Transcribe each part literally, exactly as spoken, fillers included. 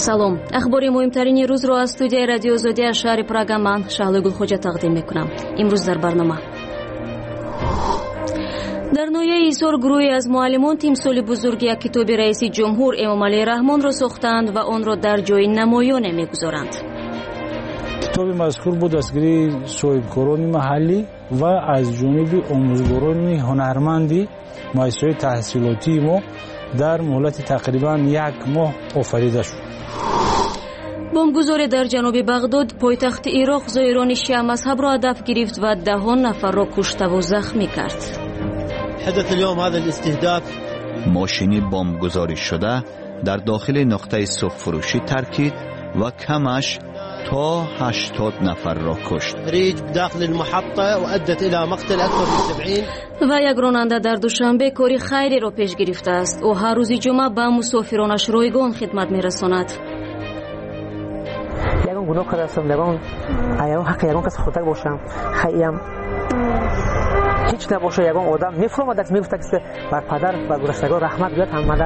салом. ахбори муҳимтарини рӯзро аз студияи радио Озодия шаҳри Прага ман Шаҳлои Гулхоҷа тақдим мекунам. имрӯз дар барнома дар ноҳияи Ҳисор гурӯҳе аз муаллимон тимсоли бузурги як китоби раиси ҷумҳур Эмомалии Раҳмонро сохтанд ва онро дар ҷои намоёне мегузоранд. китоби мазкур бо дастгирии соҳибкорони маҳаллӣ ва аз ҷониби омӯзгорони ҳунарманди муассисаҳои таҳсилотии мо дар муҳлати тақрибан як моҳ офарида шуд. бомбгузоре дар ҷануби Бағдод, пойтахти Ироқ, зоирони шиъамазҳабро ҳадаф гирифт ва даҳон нафарро куштаву захмӣ кард. мошини бомбгузоришшуда дар дохили нуқтаи сӯхфурӯшӣ таркид ва камаш то ҳаштод нафарро кушт. ва як ронанда дар душанбе кори хайреро пеш гирифтааст. ӯ ҳар рӯзи ҷумъа ба мусофиронаш ройгон хидмат мерасонад. ягон гуноҳ кардастам, ягон ягон ҳаққи ягон кас хотак бошам, хаям ҳеҷ набоша. ягон одам мефаҳмад, мегуфта ки бар падар ва гузаштагон раҳмат гӯяд ҳаммада.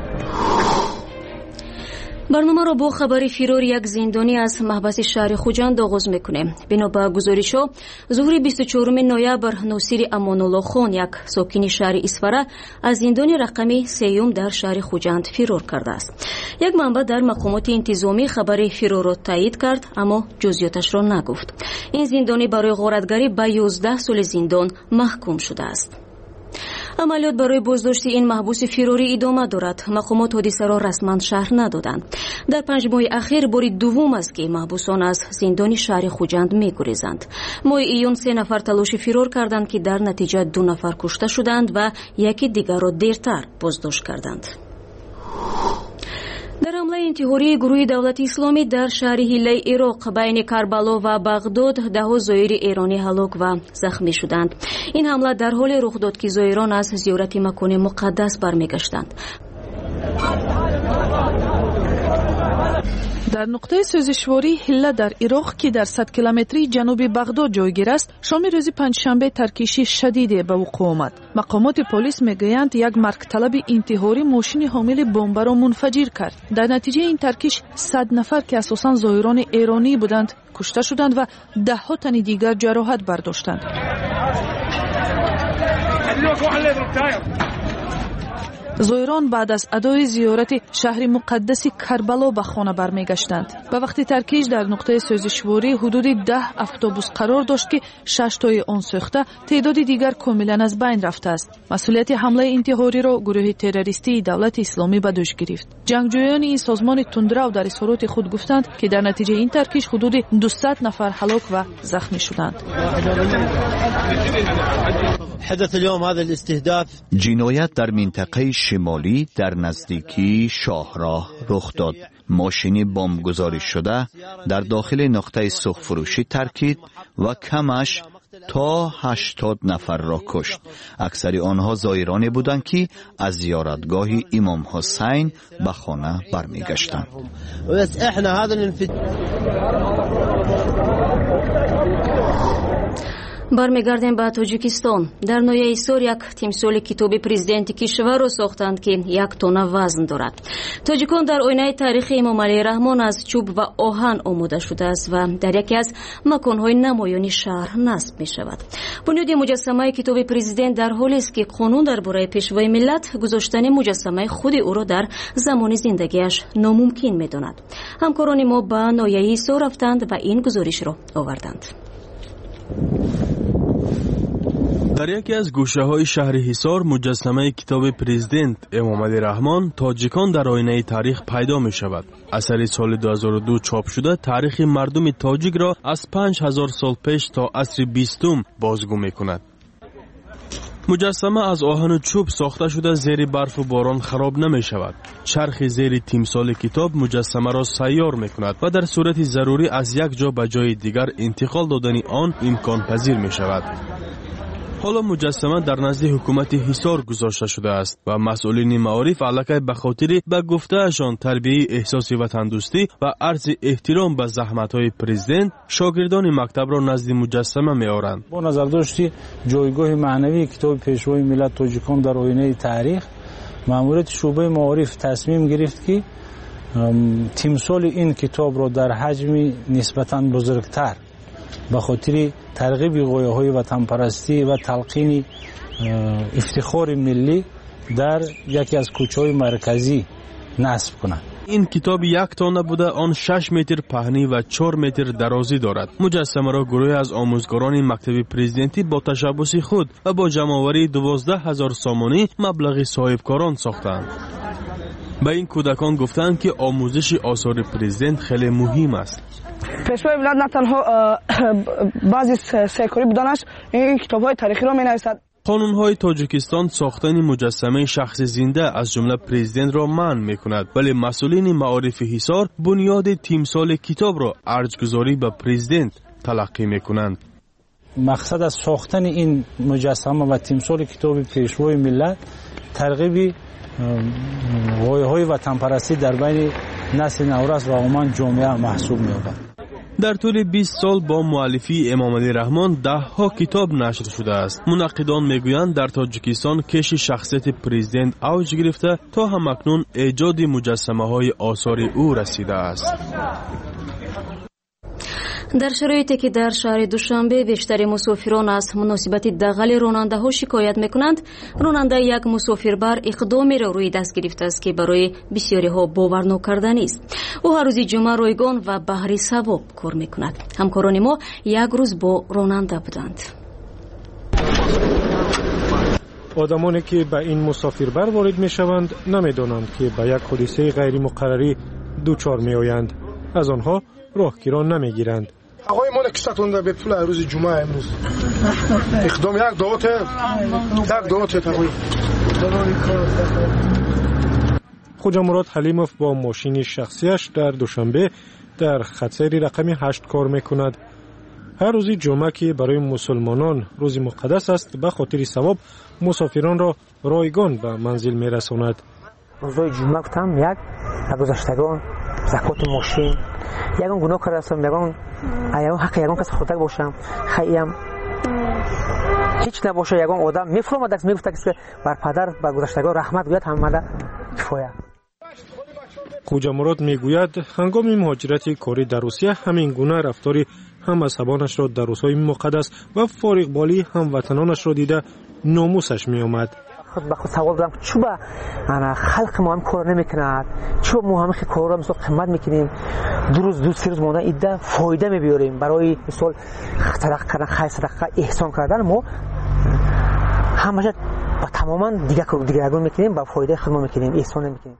барномаро бо хабари фирори як зиндонӣ аз маҳбаси шаҳри Хуҷанд оғоз мекунем. бино ба гузоришҳо, зуҳри бисту чоруми ноябр Носири Амонуллохон, як сокини шаҳри Исфара, аз зиндони рақами сеюм дар шаҳри Хуҷанд фирор кардааст. як манбаъ дар мақомоти интизомӣ хабари фирорро таъйид кард, аммо ҷузъиёташро нагуфт. ин зиндонӣ барои ғоратгарӣ ба ёздаҳ соли зиндон маҳкум шудааст. амалиёт барои боздошти ин маҳбуси фирорӣ идома дорад. мақомот ҳодисаро расман шарҳ надоданд. дар панҷ моҳи ахир бори дуввум аст ки маҳбусон аз зиндони шаҳри Хуҷанд мегурезанд. моҳи июн се нафар талоши фирор карданд ки дар натиҷа ду нафар кушта шуданд ва яки дигарро дертар боздошт карданд. дар ҳамлаи интиҳории гурӯҳи давлати исломӣ дар шаҳри Ҳиллаи Ироқ байни Карбало ва Бағдод даҳо зоири эронӣ ҳалок ва захмӣ шуданд. ин ҳамла дар ҳоле рух дод ки зоирон аз зиёрати макони муқаддас бармегаштанд. дар нуқтаи сӯзишвории Ҳилла дар Ироқ ки дар сад километри ҷануби Бағдод ҷойгир аст, шоми рӯзи панҷшанбе таркиши шадиде ба вуқӯъ омад. мақомоти полис мегӯянд як маркталаби интиҳорӣ мошини ҳомили бомбаро мунфаҷир кард. дар натиҷаи ин таркиш сад нафар ки асосан зоирони эронӣ буданд кушта шуданд ва даҳҳо тани дигар ҷароҳат бардоштанд. зоирон баъд аз адои зиёрати шаҳри муқаддаси Карбало ба хона бармегаштанд. ба вақти таркиш дар нуқтаи сӯзишворӣ ҳудуди даҳ автобус қарор дошт ки шаштои он сӯхта, теъдоди дигар комилан аз байн рафтааст. масъулияти ҳамлаи интиҳориро гурӯҳи террористии давлати исломӣ ба дӯш гирифт. ҷангҷӯёни ин созмони тундрав дар изҳороти худ гуфтанд ки дар натиҷаи ин таркиш ҳудуди дусад нафар ҳалок ва захмӣ шуданд. ҷиноят дар минтақаи шимолӣ дар наздикии шоҳроҳ рух дод. мошини бомбгузоришшуда дар дохили нуқтаи сӯхфурӯшӣ таркид ва камаш то ҳаштод нафарро кушт. аксари онҳо зоироне буданд ки аз зиёратгоҳи имом Ҳусайн ба хона бармегаштанд. бармегардем ба Тоҷикистон. дар ноҳияи Ҳисор як тимсоли китоби президенти кишварро сохтанд ки як тонна вазн дорад. тоҷикон дар оинаи тарихи Эмомалии Раҳмон аз чӯб ва оҳан омода шудааст ва дар яке аз маконҳои намоёни шаҳр насб мешавад. бунёди муҷассамаи китоби президент дар ҳолест ки қонун дар бораи пешвои миллат гузоштани муҷассамаи худи ӯро дар замони зиндагиаш номумкин медонад. ҳамкорони мо ба ноҳияи Ҳисор рафтанд ва ин гузоришро оварданд. дар яке аз гӯшаҳои шаҳри Ҳисор муҷассамаи китоби президент Эмомалии Раҳмон тоҷикон дар оинаи таърих пайдо мешавад. асари соли ду ҳазору ду чоп шуда таърихи мардуми тоҷикро аз панҷ ҳазор сол пеш то асри бистум бозгӯ мекунад. муҷассама аз оҳану чӯб сохта шуда зери барфу борон хароб намешавад. чархи зери тимсоли китоб муҷассамаро сайёр мекунад ва дар сурати зарурӣ аз як ҷо ба ҷои дигар интиқол додани он имконпазир мешавад. ҳоло муҷассама дар назди ҳукумати Ҳисор гузошта шудааст ва масъулини маориф аллакай ба хотири ба гуфтаашон тарбияи эҳсоси ватандӯстӣ ва арзи эҳтиром ба заҳматҳои президент шогирдони мактабро назди муҷассама меоранд. бо назардошти ҷойгоҳи маънавии китоби пешвои миллат тоҷикон дар оинаи таърих, маъмурияти шӯъбаи маориф тасмим гирифт ки تیمسال این کتاب رو در حجم نسبتاً بزرگتر به خاطر ترغیب غایه‌های وطن پرستی و تلقین افتخار ملی در یکی از کوچه‌های مرکزی نصب کنند. این کتاب یک تانه بوده، آن شش متر پهنی و چهار متر درازی دارد. مجسمه را گروهی از آموزگاران مکتب پرزیدنتی با تشبث خود و با جمع‌آوری دوازده هزار سامانی مبلغ صاحبکاران ساختند. به این کودکان گفتند که آموزش آثار پرزیدنت خیلی مهم است. پیشوای ولایت نه تنها بعضی سیکوری بودنش این کتاب‌های تاریخی را می‌نویسد. قانون‌های تاجیکستان ساختن مجسمه شخص زنده از جمله پرزیدنت را منع می‌کند، ولی مسئولین معارف حصار بنیاد تیمسال کتاب را ارج‌گذاری به پرزیدنت تلقی می‌کنند. مقصد از ساختن این مجسمه و تیمسال کتاب پیشوای ملت ترغیب غایه‌های وطن پرستی در بین نسل نوروز و عموما جامعه محسوب می‌یابد. در طول بیست سال با مؤلفی امام علی رحمان ده ها کتاب نشر شده است. منقدان میگویند در تاجیکستان کش شخصیت پرزیدنت اوج گرفته تا همکنون ایجاد مجسمه های آثار او رسیده است. در شرایطی که در شهر دوشنبه بیشتر مسافران از مناسبت دغل راننده ها شکایت میکنند، راننده یک مسافربر اقدامی را روی دست گرفته است که برای بسیاری ها باور نکردنی است. او هر روز جمعه رایگان و بهره ثواب کار میکند. همکاران ما یک روز با راننده بودند. آدمانی که به این مسافربر وارد میشوند نمیدانند که به یک حادثه غیر مقرری دوچار میآیند. از آنها راهگیران نمیگیرند. آقای ما نکستون به پول روز جمعه امروز اقدام یک دعوت یک دعوت تقوی. خوجا مراد حلیموف با ماشین شخصیش در دوشنبه در خطسیر رقمی هشت کار میکند. هر روز جمعه که برای مسلمانان روز مقدس است، به خاطر ثواب مسافران را رایگان به منزل میرساند. روزهای جمعه گفتم یک گذشتگان زکات ماشین یگان گناه کرده هستم، یگان ایام حق یگان کس خودک باشم، خیلی هیچ نباشه. یگان آدم میفرماد که میگفت که بر پدر و گذشتگان رحمت گوید همه کفایه. خوجا مراد میگوید هنگام مهاجرت کاری در روسیه همین گونه رفتاری هم مذهبانش را در روزهای مقدس و فارغ بالی هم وطنانش را دیده ناموسش می آمد. خود به خود سوال دارم چوبا انا خلق ما هم کار نمیکند، چوب ما هم کار را مثلا خدمت میکنیم، دو روز دو سه روز مونده ایده فایده میبریم برای مثلا صدقه کردن، خیر صدقه احسان کردن. ما همش با تماما دیگه دیگرگون میکنیم، با فایده خدمت میکنیم، احسان نمیکنیم.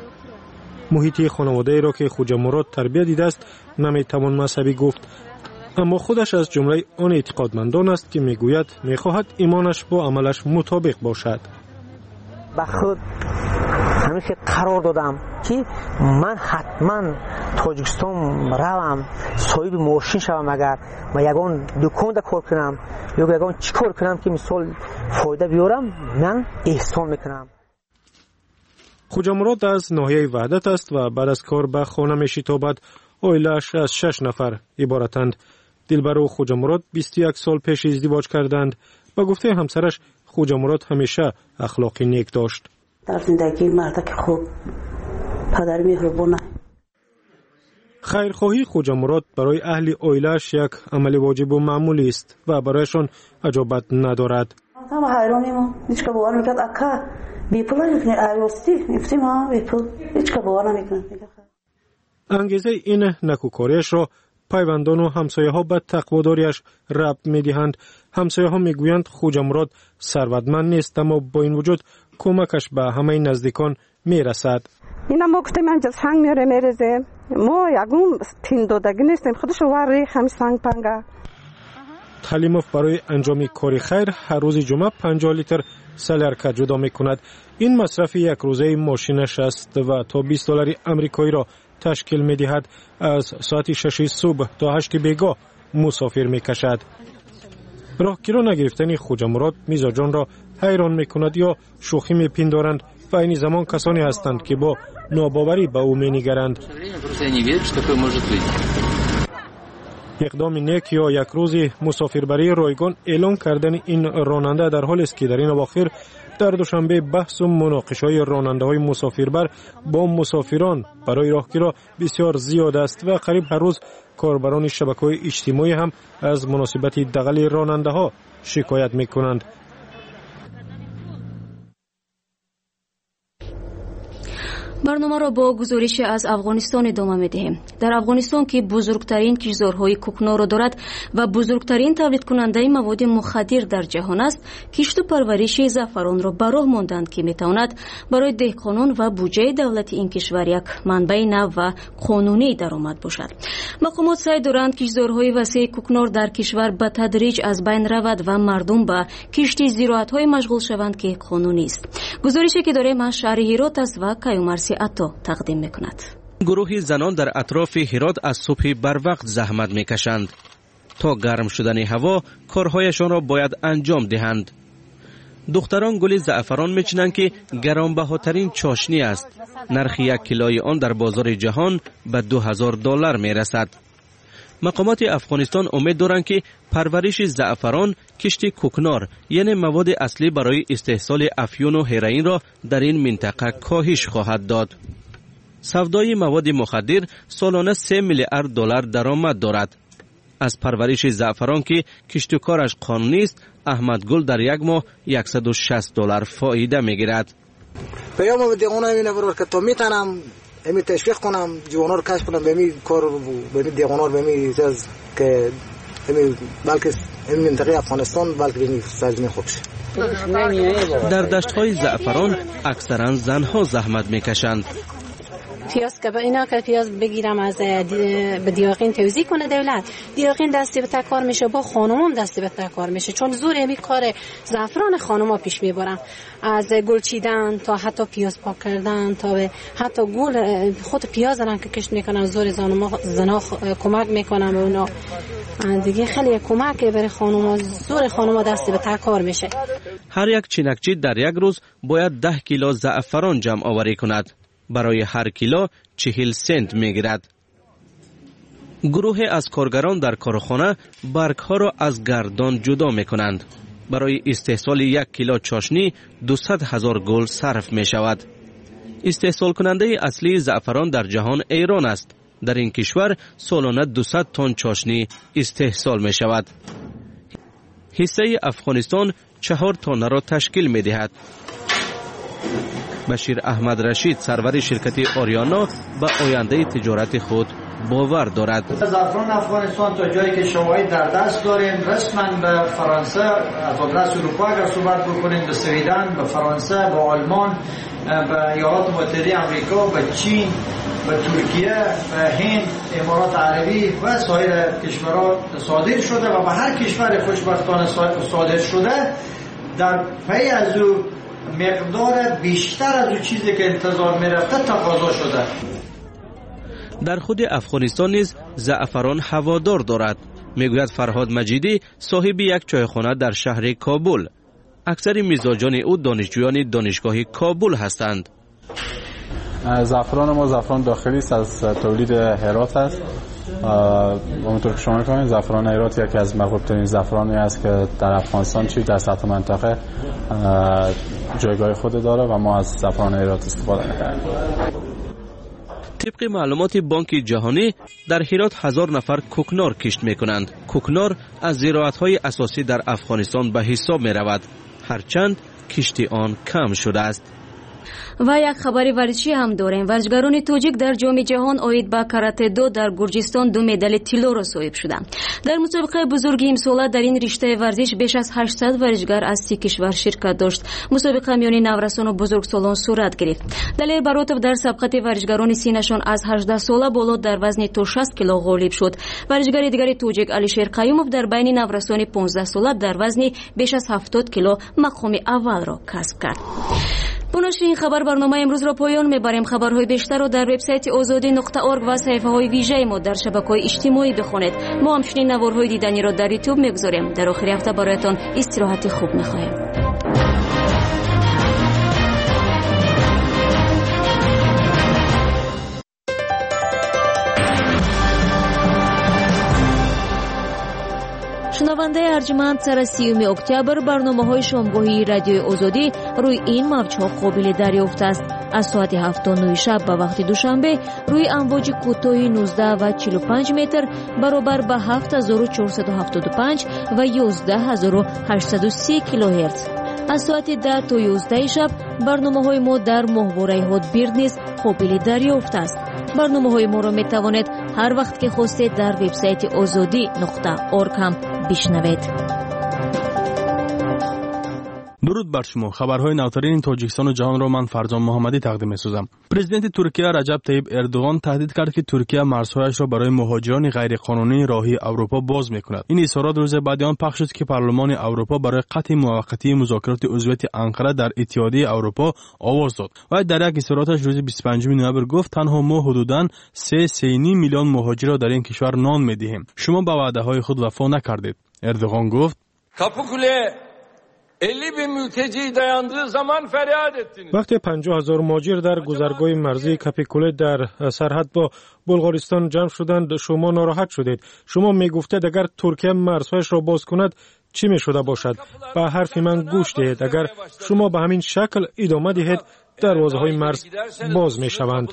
محیط خانواده ای را که خوجا مراد تربیت دیده است نمیتوان مذهبی گفت، اما خودش از جمله آن اعتقادمندان است که میگوید میخواهد ایمانش با عملش مطابق باشد. با خود همیشه قرار دادم که من حتما تاجیکستان روم، صاحب ماشین شوم، اگر من یگان دکان دا کار کنم یا یگان چی کار کنم که مثال فایده بیارم، من احسان میکنم. خوجا مراد از ناحیه وحدت است و بعد از کار به خانه میشتابد. عائله‌اش از شش نفر عبارتند. دلبر و خوجا مراد بیست و یک سال پیش ازدواج کردند. با گفته همسرش خوجا مراد همیشه اخلاقی نیک داشت. در زندگی مرد خوب، پدر مهربان. خیرخواهی خوجا مراد برای اهل عائله‌اش یک عمل واجب و معمولی است و برایشان عجابت ندارد. ما حیرانیم، هیچ که باور نمی‌کنه اکا بی پول نمی‌کنه، ایوستی می‌فتیم ها بی پول، هیچ که باور نمی‌کنه. انگیزه این نکوکاریش را پیوندان و همسایه ها به تقواداریش ربط می دهند. همسایه ها می گویند خوجا مراد ثروتمند نیست، اما با این وجود کمکش به همه نزدیکان می رسد. اینا ما گفتیم اینجا سنگ میاره میرزه، ما یکم تین دادگی نیستیم، خودش واری همین سنگ پنگه. حلیموف برای انجام کاری خیر هر روز جمعه پنجاه لیتر سلرکه جدا می کند. این مصرف یک روزه ماشینش است و تا بیست دلار امریکایی را تشکیل می دهد. از ساعت شش صبح تا هشت بیگاه مسافر می کشد. راهگیران نگرفتن خوجا مراد میزاجان را حیران می کند یا شوخی می پندارند و این زمان کسانی هستند که با ناباوری به او می نگرند. اقدام نیک یا یک روز مسافربری رایگان اعلان کردن این راننده در حالی است که در این اواخر در دوشنبه بحث و مناقشه‌های راننده‌های مسافربر با مسافران برای راهگیری بسیار زیاد است و قریب هر روز کاربران شبکه‌های اجتماعی هم از مناسبت دغل راننده‌ها شکایت می‌کنند. برنامه را با گزارش از افغانستان ادامه می‌دهیم. در افغانستان که بزرگترین کشتزارهای کوکنار را دارد و بزرگترین تولید کننده مواد مخدر در جهان است، کشت و پرورش زعفران را به راه ماندند که می‌تواند برای دهقانان و بودجه دولت این کشور یک منبع نو و قانونی درآمد باشد. مقامات سعی دارند کشتزارهای وسیع کوکنار در کشور به تدریج از بین رود و مردم به کشت زراعت‌های مشغول شوند که قانونی است. گزارشی که داریم از شهر هرات است و کیومرثی عطا تقدیم میکند. گروهی زنان در اطراف هرات از صبح بر وقت زحمت میکشند تا گرم شدن هوا کارهایشان را باید انجام دهند. دختران گل زعفران میچینند که گرانبهاترین چاشنی است. نرخ یک کیلوی آن در بازار جهان به دو هزار دلار میرسد. مقامات افغانستان امید دارند که پرورش زعفران، کشت کوکنار یعنی مواد اصلی برای استحصال افیون و هروئین را در این منطقه کاهش خواهد داد. سودای مواد مخدر سالانه سه میلیارد دلار درآمد دارد. از پرورش زعفران که کشت و کارش قانونی است، احمد گل در یک ماه صد و شصت دلار فایده میگیرد. پیام دیگونه اینه برای که تو میتونم امی تشویق کنم جوانان رو کش کنم به می کار به می دیوانار به می چیز که امی بلکه این منطقه افغانستان بلکه این سرزمین خودش. در دشت‌های زعفران اکثرا زنها زحمت میکشند. پیاز که اینا که پیاز بگیرم از به دیاقین توزیع کنه دولت، دیاقین دستی به تکار میشه، با خانومم دستی به تکار میشه، چون زور امی کار زعفران خانوما پیش میبرم، از گل چیدن تا حتی پیاز پاک کردن تا به حتی گل خود پیاز را که کشت میکنم، زور زنما زنا کمک میکنم به اونا دیگه، خیلی کمک برای خانوما، زور خانوما دستی به تکار میشه. هر یک چینکچی در یک روز باید ده کیلو زعفران جمع آوری کند. برای هر کیلو چهل سنت میگیرد. گروه از کارگران در کارخانه برگ ها را از گردان جدا میکنند. برای استحصال یک کیلو چاشنی دویست هزار گل صرف می شود. استحصال کننده اصلی زعفران در جهان ایران است. در این کشور سالانه دویست تن چاشنی استحصال می شود. حصه افغانستان چهار تن را تشکیل می دهد. بشیر احمد رشید سرور شرکت آریانا به آینده تجارت خود باور دارد. زعفران افغانستان تا جایی که شواهد در دست داریم رسما به فرانسه، از آدرس اروپا اگر صحبت بکنیم، به سویدن، به فرانسه، به آلمان، به ایالات متحده آمریکا، به چین، به ترکیه، به هند، امارات عربی و سایر کشورها صادر شده و به هر کشور خوشبختانه صادر شده در پی از او مقدار بیشتر از اون چیزی که انتظار میرفته تقاضا شده. در خود افغانستان نیز زعفران هوادار دارد. میگوید فرهاد مجیدی صاحب یک چایخانه در شهر کابل. اکثر مزاجان او دانشجویان دانشگاه کابل هستند. زعفران ما زعفران داخلی است، از تولید هرات است. همونطور که شما می‌فهمید زعفران هرات یکی از محبوب ترین زعفرانی است که در افغانستان چی در سطح منطقه جایگاه خود داره و ما از زعفران هرات استفاده می‌کنیم. طبق معلومات بانک جهانی در هرات هزار نفر کوکنار کشت می‌کنند. کوکنار از زراعت‌های اساسی در افغانستان به حساب می‌رود، هرچند کشت آن کم شده است. و یک خبری ورزشی هم داریم. ورزشکاران تاجیک در جام جهان اوید با کاراته دو در گرجستان دو مدال طلا را صاحب شدند. در مسابقه بزرگ امسال در این رشته ورزش بیش از هشتصد ورزشکار از سی کشور شرکت داشت. مسابقه میان نورسان و بزرگسالان صورت گرفت. دلیر براتov در سبقت ورزشکاران سینه‌شان از هجده ساله بالا در وزن تا شصت کیلو غالب شد. ورزشکار دیگر تاجیک علیشیر قیومov در بین نورسان پانزده ساله در وزن بیش از هفتاد کیلو مقام اول را کسب کرد. با نشر این خبر برنامه امروز را پایان میبریم. خبرهای بیشتر را در وبسایت آزادی نقطه اورگ و صفحه های ویژه ما در شبکه‌های اجتماعی بخوانید. ما همچنین نوارهای دیدنی را در یوتیوب میگذاریم. در آخر هفته برایتان استراحت خوب میخواهیم. شنونده ارجمند، سر سیوم اکتبر برنامه‌های شامگاهی رادیو آزادی روی این موج‌ها قابل دریافت است. از ساعت هفت تا نه شب به وقت دوشنبه روی امواج کوتاه نوزده و چهل و پنج متر برابر به هفت هزار و چهارصد و هفتاد و پنج و یازده هزار و هشتصد و سی کیلوهرتز. از ساعت ده تا یازده شب برنامه‌های ما در ماهواره هاتبیرد نیز قابل دریافت است. برنامه‌های ما را می‌توانید هر وقت که خواستید در وبسایت آزادی نقطه اورگ هم بشنوید. درود بر شما. خبرهای نوترین تاجیکستان و جهان را من فرزان محمدی تقدیم می‌سازم. پرزیدنت ترکیه رجب طیب اردوغان تهدید کرد که ترکیه مرزهایش را برای مهاجران غیرقانونی راهی اروپا باز می‌کند. این اظهارات روز بعد آن پخش شد که پارلمان اروپا برای قطع موقتی مذاکرات عضویت انقره در اتحادیه اروپا آواز داد. و در یک اظهاراتش روز بیست و پنجم نوامبر گفت تنها ما حدوداً سه و نیم میلیون مهاجر را در این کشور نان می‌دهیم. شما به وعده‌های خود وفا نکردید. اردوغان گفت وقتی پنجاه هزار مهاجر در گذرگاه مرزی کپیکوله در سرحد با بلغارستان جمع شدند شما ناراحت شدید. شما میگفتید اگر ترکیه مرزهایش را باز کند چی می شده باشد؟ به حرف من گوش دهید. اگر شما به همین شکل ادامه دهید دروازه های مرز باز می شوند.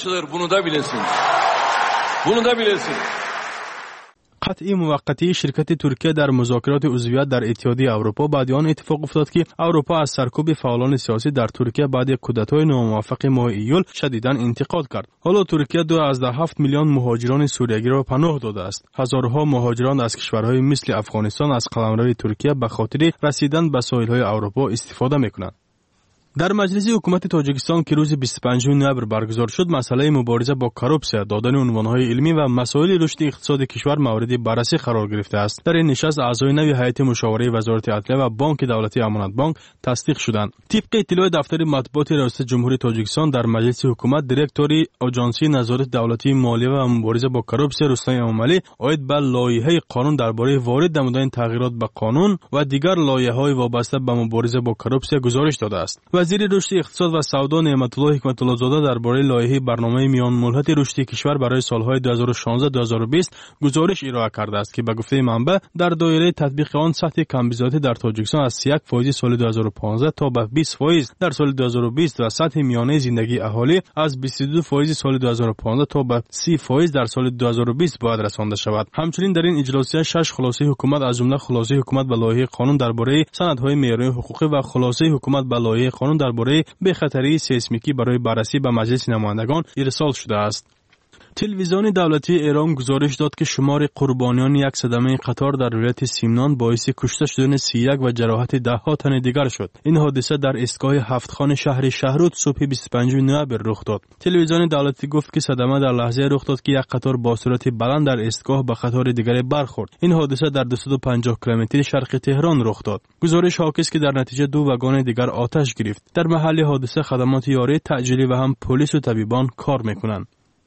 قطعی موقتی شرکت ترکیه در مذاکرات عضویت در اتحادیه اروپا بعد آن اتفاق افتاد که اروپا از سرکوب فعالان سیاسی در ترکیه بعد کودتای ناموفق ماه ایول شدیداً انتقاد کرد. حالا ترکیه دو از ده هفت میلیون مهاجران سوریایی را پناه داده است. هزارها مهاجران از کشورهای مثل افغانستان از قلمرو ترکیه به خاطر رسیدن به ساحل‌های اروپا استفاده می‌کنند. در مجلس حکومت تاجیکستان که روز بیست و پنجم نوامبر برگزار شد، مسئله مبارزه با کروپسیا، دادن عنوانهای علمی و مسائل رشد اقتصاد کشور مورد بررسی قرار گرفته است. در این نشست اعضای نوی هیئت مشاوره وزارت عدلیه و بانک دولتی امانت بانک تصدیق شدند. طبق اطلاع دفتر مطبوعات ریاست جمهوری تاجیکستان در مجلس حکومت، دیرکتوری آژانسی نظارت دولتی مالیه و مبارزه با کروپسیا رستم امامعلی عاید به لایحه قانون درباره وارد نمودن تغییرات به قانون و دیگر لایحه‌های وابسته به مبارزه با کروپسیا گزارش داده است. وزیر رشد اقتصاد و سودا نعمت الله حکمت الله زاده درباره لایحه برنامه میان ملحت رشد کشور برای سالهای دو هزار و شانزده تا دو هزار و بیست گزارش ارائه کرده است که به گفته منبع در دایره تطبیق آن سطح کمبیزاتی در تاجیکستان از سی و یک درصد سال دو هزار و پانزده تا به بیست درصد در سال دو هزار و بیست و سطح میانه زندگی اهالی از بیست و دو درصد سال دو هزار و پانزده تا به سی درصد در سال دو هزار و بیست باید رسانده شود. همچنین در این اجلاس شش خلاصه حکومت از جمله خلاصه حکومت به لایحه قانون درباره سندهای معیاری حقوقی و خلاصه حکومت به لایحه قانون درباره بخطری سیسمیکی برای بررسی به مجلس نمایندگان ارسال شده است. تلویزیون دولتی ایران گزارش داد که شمار قربانیان یک صدمه قطار در ولایت سیمنان باعث کشته شدن سی و یک و جراحت ده ها تن دیگر شد. این حادثه در ایستگاه هفتخان شهر شهرود صبح بیست و پنجم نوامبر رخ داد. تلویزیون دولتی گفت که صدمه در لحظه رخ داد که یک قطار با سرعت بلند در ایستگاه به قطار دیگر برخورد. این حادثه در دویست و پنجاه کیلومتر شرق تهران رخ داد. گزارش حاکی است که در نتیجه دو واگن دیگر آتش گرفت. در محل حادثه خدمات یاری تعجیلی و هم پلیس و طبیبان کار میکنند.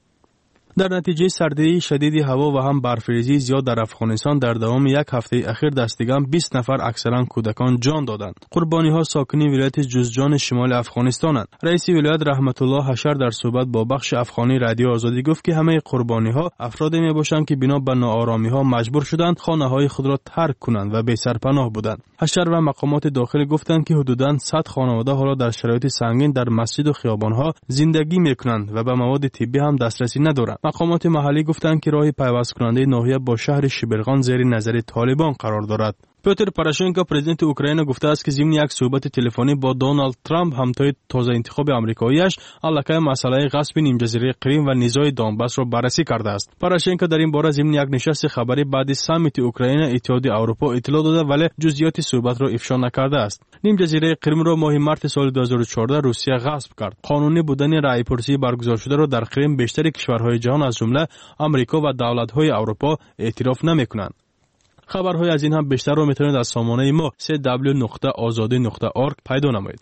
در نتیجه سردی شدید هوا و هم برفریزی زیاد در افغانستان در دوام یک هفته اخیر دستگام بیست نفر اکثرا کودکان جان دادند. قربانی ها ساکنی ولایت جوزجان شمال افغانستانند. رئیس ولایت رحمت الله حشر در صحبت با بخش افغانی رادیو آزادی گفت که همه قربانی ها افرادی می باشند که بنا به ناآرامی ها مجبور شدند خانه های خود را ترک کنند و بی سرپناه بودند. حشر و مقامات داخلی گفتند که حدوداً صد خانواده حالا در شرایط سنگین در مسجد و خیابان ها زندگی می کنند و به مواد طبی هم دسترسی ندارند. مقامات محلی گفتند که راه پیوست کننده ناحیه با شهر شبرغان زیر نظر طالبان قرار دارد. پیتر پوراشنکو پرزیدنت اوکراین گفته است که ضمن یک صحبت تلفنی با دونالد ترامپ همتای تازه انتخاب آمریکایی‌اش علاقه مسئله غصب نیم جزیره کریم و نزاع دونباس را بررسی کرده است. پوراشنکو در این باره ضمن یک نشست خبری بعد سامیت اوکراین اتحادیه اروپا اطلاع داده ولی جزئیات صحبت را افشا نکرده است. نیم جزیره کریم را ماه مارس سال دو هزار و چهارده روسیه غصب کرد. قانونی بودن رأی پرسی برگزار شده را در کریم بیشتر کشورهای جهان از جمله آمریکا و دولت‌های اروپا اعتراف نمی‌کنند. خبرهای از این هم بیشتر رو میتونید از سامانه ما سی دبلیو نقطه آزادی نقطه اورگ پیدا نمایید.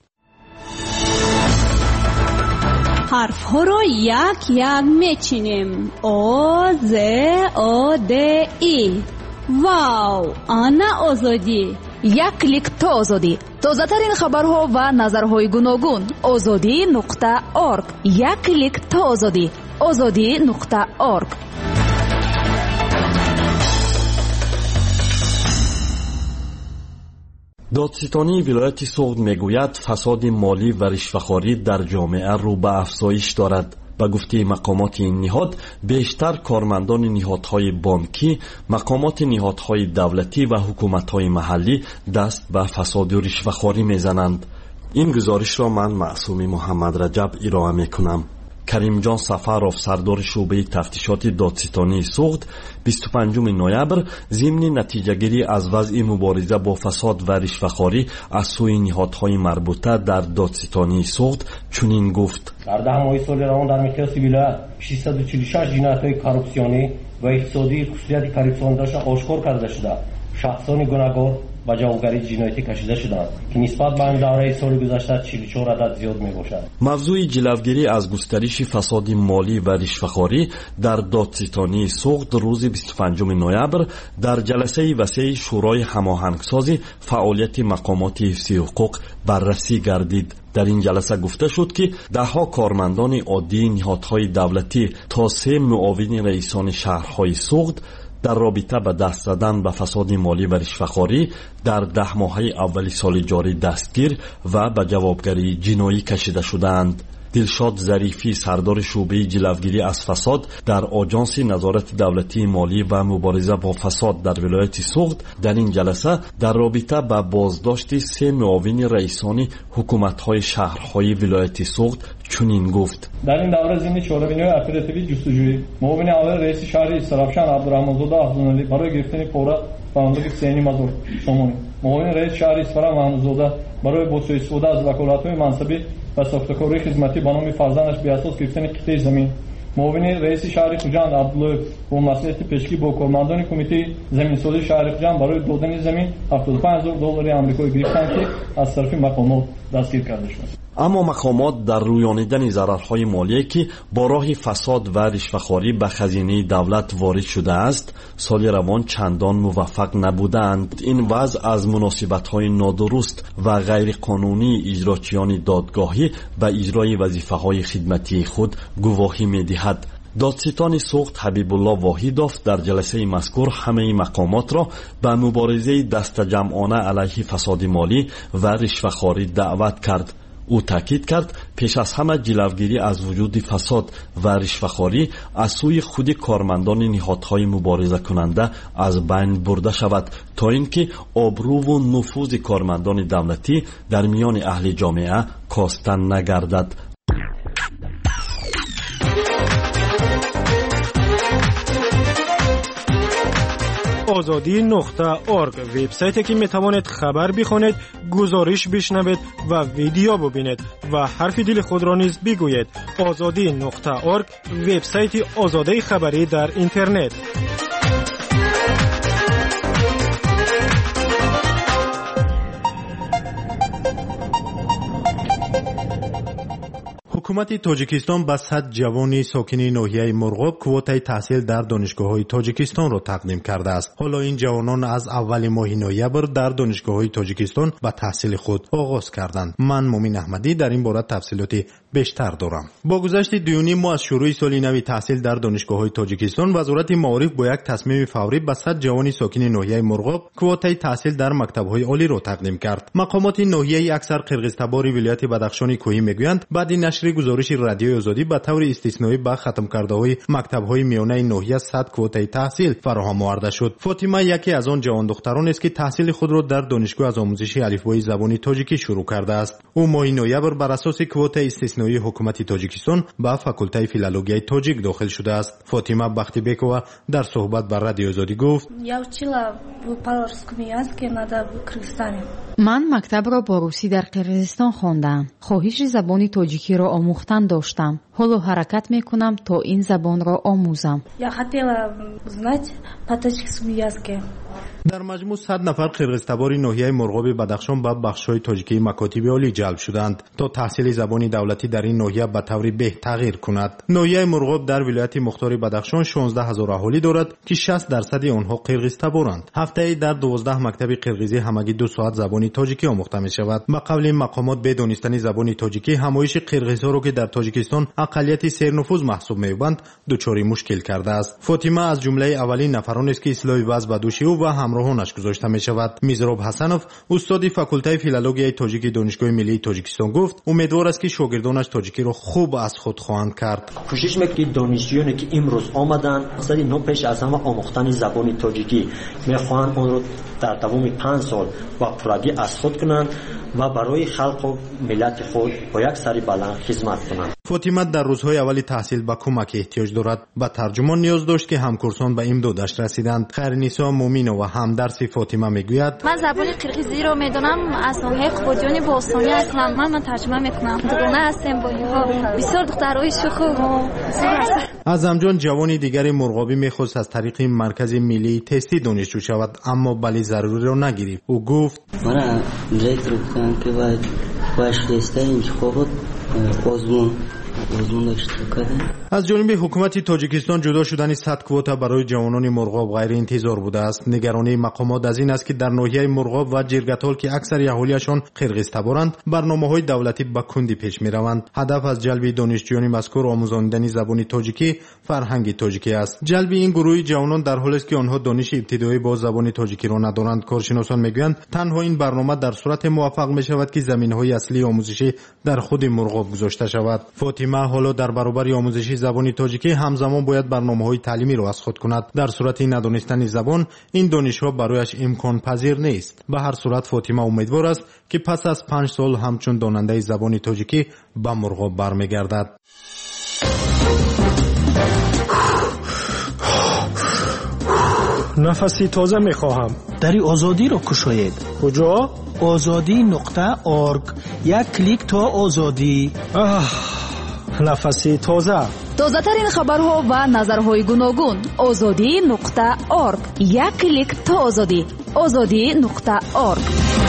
حرف ها رو یک یک میچینیم. آ ز آ د ای. واو، آنا آزادی. یک کلیک تا آزادی. تازه ترین خبرها و نظرهای گوناگون. آزادی نقطه اورگ. یک کلیک تا آزادی. آزادی نقطه اورگ. دادستانی ولایت سوغد میگوید فساد مالی و رشوه‌خواری در جامعه رو به افزایش دارد. به گفته مقامات این نهاد، بیشتر کارمندان نهادهای بانکی، مقامات نهادهای دولتی و حکومت‌های محلی دست به فساد و رشوه‌خواری میزنند. این گزارش را من معصومی محمد رجب ارائه میکنم. کریم جان سفرов سردار شعبه تفتیشات دادستانی سوغد بیست و پنجم نوامبر ضمن نتیجه‌گیری از وضع مبارزه با فساد و رشوه‌خواری از سوی نهادهای مربوطه در دادستانی سوغد چنین گفت: در ده ماه سال روان در مقیاس ولایت ششصد و چهل و شش جنایت‌های کارپسیونی و اقتصادی خصوصیت کارپسیون داشته آشکار کرده شده. شخصان گناهکار و جوابگری جنایتی کشیده شدند که نسبت به این دوره سال گذشته چهل و چهار عدد زیاد میباشد. موضوع جلوگیری از گسترش فساد مالی و رشوه‌خواری در دادستانی سوغد روز بیست و پنجم نوامبر در جلسه وسیع شورای هماهنگسازی فعالیت مقامات حفظی حقوق بررسی گردید. در این جلسه گفته شد که دهها کارمندان عادی نهادهای دولتی تا سه معاون رئیسان شهرهای سوغد در رابطه به دست زدن به فساد مالی و رشوه‌خواری در ده ماهه اول سال جاری دستگیر و به جوابگری جنایی کشیده شدند. دلشاد ظریفی سردار شعبه جلوگیری از فساد در آژانس نظارت دولتی مالی و مبارزه با فساد در ولایت سوغد در این جلسه در رابطه با بازداشت سه معاون رئیسان حکومت‌های شهرهای ولایت سوغد چنین گفت: در این دوره ضمن چهارمین اپراتیوی جستجویی معاون اول رئیس شهر استرابشان عبدالرحمن‌زاده افزونعلی برای گرفتن پورا فراخوان سینی مزور شمونی، معاون رئیس شهر اصفهان محمودزاده برای بوسه استفاده از وکالت‌های منصبی و ساختکاری خدمتی به نام فرزندش به اساس گرفتن کیت زمین، معاون رئیس شهر خوجند عبدالله با مسئولیت پیشگی با کارمندان کمیته زمین‌سازی شهر خوجند برای دادن زمین هفتاد و پنج هزار دلار آمریکایی گرفتند که از طرف مقامات دستگیر کرده شد. اما مقامات در رویانیدن ضررهای مالی که با راه فساد و رشوه‌خواری به خزینه دولت وارد شده است سال روان چندان موفق نبودند. این وضع از مناسبت‌های نادرست و غیرقانونی اجراچیان دادگاهی به اجرای وظیفه‌های خدمتی خود گواهی می‌دهد. دادستان سوغد حبیب الله واحدوف در جلسه مذکور همه مقامات را به مبارزه دست جمعانه علیه فساد مالی و رشوه‌خواری دعوت کرد. او تاکید کرد پیش از همه جلوگیری از وجود فساد و رشوه‌خواری از سوی خود کارمندان نهادهای مبارزه کننده از بین برده شود تا اینکه آبرو و نفوذ کارمندان دولتی در میان اهل جامعه کاسته نگردد. آزادی نقطه اورگ وبسایتی که میتوانید خبر بخوانید، گزارش بشنوید و ویدیو ببینید و حرف دل خود را نیز بگویید. آزادی نقطه اورگ وبسایت آزادی خبری در اینترنت. حکومت تاجیکستان به صد جوان ساکن ناحیه مرغاب کوتای تحصیل در دانشگاه‌های تاجیکستان را تقدیم کرده است. حالا این جوانان از اول ماه نوامبر در دانشگاه‌های تاجیکستان به تحصیل خود آغاز کردند. من مومن احمدی در این باره تفصیلاتی بیشتر دارم. با گذشت دو نیم ماه از شروع سال نو تحصیل در دانشگاه‌های تاجیکستان، وزارت معارف با یک تصمیم فوری به صد جوان ساکن ناحیه مرغاب کوتای تحصیل در مکتب‌های عالی را تقدیم کرد. مقامات ناحیه اکثر قرغیزتبار ولایت بدخشان کوهی میگویند بعد نشر گزارش رادیوی آزادی به طور استثنایی با ختم کرده‌های مکتب‌های میانه ناحیه صد کوتای تحصیل فراهم آورده شد. فاطمه یکی از آن جوان دختران است که تحصیل خود را در دانشگاه از آموزش الفبای زبان تاجیکی شروع کرده است. او ماه نوامبر بر اساس کوتای استثنایی حکومت تاجیکستان به فاکولته فیلولوژی تاجیک داخل شده است. فاطمه بختیبکова در صحبت با رادیو آزادی گفت: من مکتب را با روسی در قرغیزستان خواندم. خواهش زبان تاجیکی را آموختن داشتم. حالا حرکت میکنم تا این زبان را آموزم. در مجموع صد نفر قرغیزتبار ناحیه مرغاب بدخشان به بخش‌های تاجیکی مکاتب عالی جلب شدند تا تحصیل زبان دولتی در این ناحیه به طور به تغییر کند. ناحیه مرغاب در ولایت مختار بدخشان شانزده هزار اهالی دارد که شصت درصد آنها قرغیزتبارند. هفته‌ای در دوازده مکتب قرغیزی همگی دو ساعت زبان تاجیکی آموخته می شود. به قول مقامات به دانستن زبان تاجیکی همایش قرغیزها را که در تاجیکستان اقلیت سرنفوذ محسوب می‌بودند دچار مشکل کرده است. فاطمه از جمله اولین نفران است که اصلاح وضع به دوش او و همراه همراهانش گذاشته می شود. میزراب حسنوف استاد فاکولته فیلولوژی تاجیک دانشگاه ملی تاجیکستان گفت امیدوار است که شاگردانش تاجیکی را خوب از خود خواهند کرد. کوشش میکنیم دانشجویانی که امروز آمدن مقصد نو پیش از همه آموختن زبان تاجیکی میخواهند آن را در دوام پنج سال با پرگی از خود کنند و برای خلق و ملت خود با یک سری بلند خدمت کنند. فاطمه در روزهای اولی تحصیل به کمک احتیاج دارد. با ترجمان نیاز داشت که همکورسان به امدادش رسیدند. خیرنسا مومینو و همدرس فاطمه میگوید من زبان قرقیزی رو میدونم، اسامی خودیان باستانی هستم، من من ترجمه میکنم. دوگانه هستیم با اینها. بسیار دخترای شوخ و اعظمجان جوانی دیگری مرغابی میخواست از طریق مرکز ملی تستی دانشجو شود اما بلی ضروری را نگرفت. او گفت من دیرکتور گفتم که باید باش تسته انتخابات آزمون از جانب حکومت تاجیکستان جدا شدن صد کوتا برای جوانان مرغاب غیر انتظار بوده است. نگرانی مقامات از این است که در ناحیه مرغاب و جرگتال که اکثر اهالیشان قرقیز تبارند برنامه‌های دولتی به کندی پیش می‌روند. هدف از جلب دانشجویان مذکور آموزاندن زبان تاجیکی فرهنگ تاجیکی است. جلب این گروه جوانان در حالی است که آنها دانش ابتدایی با زبان تاجیکی را ندارند. کارشناسان میگویند تنها این برنامه در صورت موفق می‌شود که زمینه‌های اصلی آموزشی در خود مرغاب گذاشته شود. فاطمه حالا در برابر آموزش زبان تاجیکی همزمان باید برنامه‌های تعلیمی را از خود کند. در صورت ندانستن زبان این دانش‌ها برایش امکان پذیر نیست. به هر صورت فاطمه امیدوار است که پس از پنج سال همچون داننده زبان تاجیکی به مرغاب برمیگردد. نفسی تازه میخواهم. دری آزادی را کشایید. کجا؟ آزادی نقطه ارگ. یک کلیک تا آزادی. نفسی تازه. تازه ترین خبرها و نظرهای گوناگون. آزادی نقطه ارگ. یک کلیک تا آزادی. آزادی نقطه ارگ.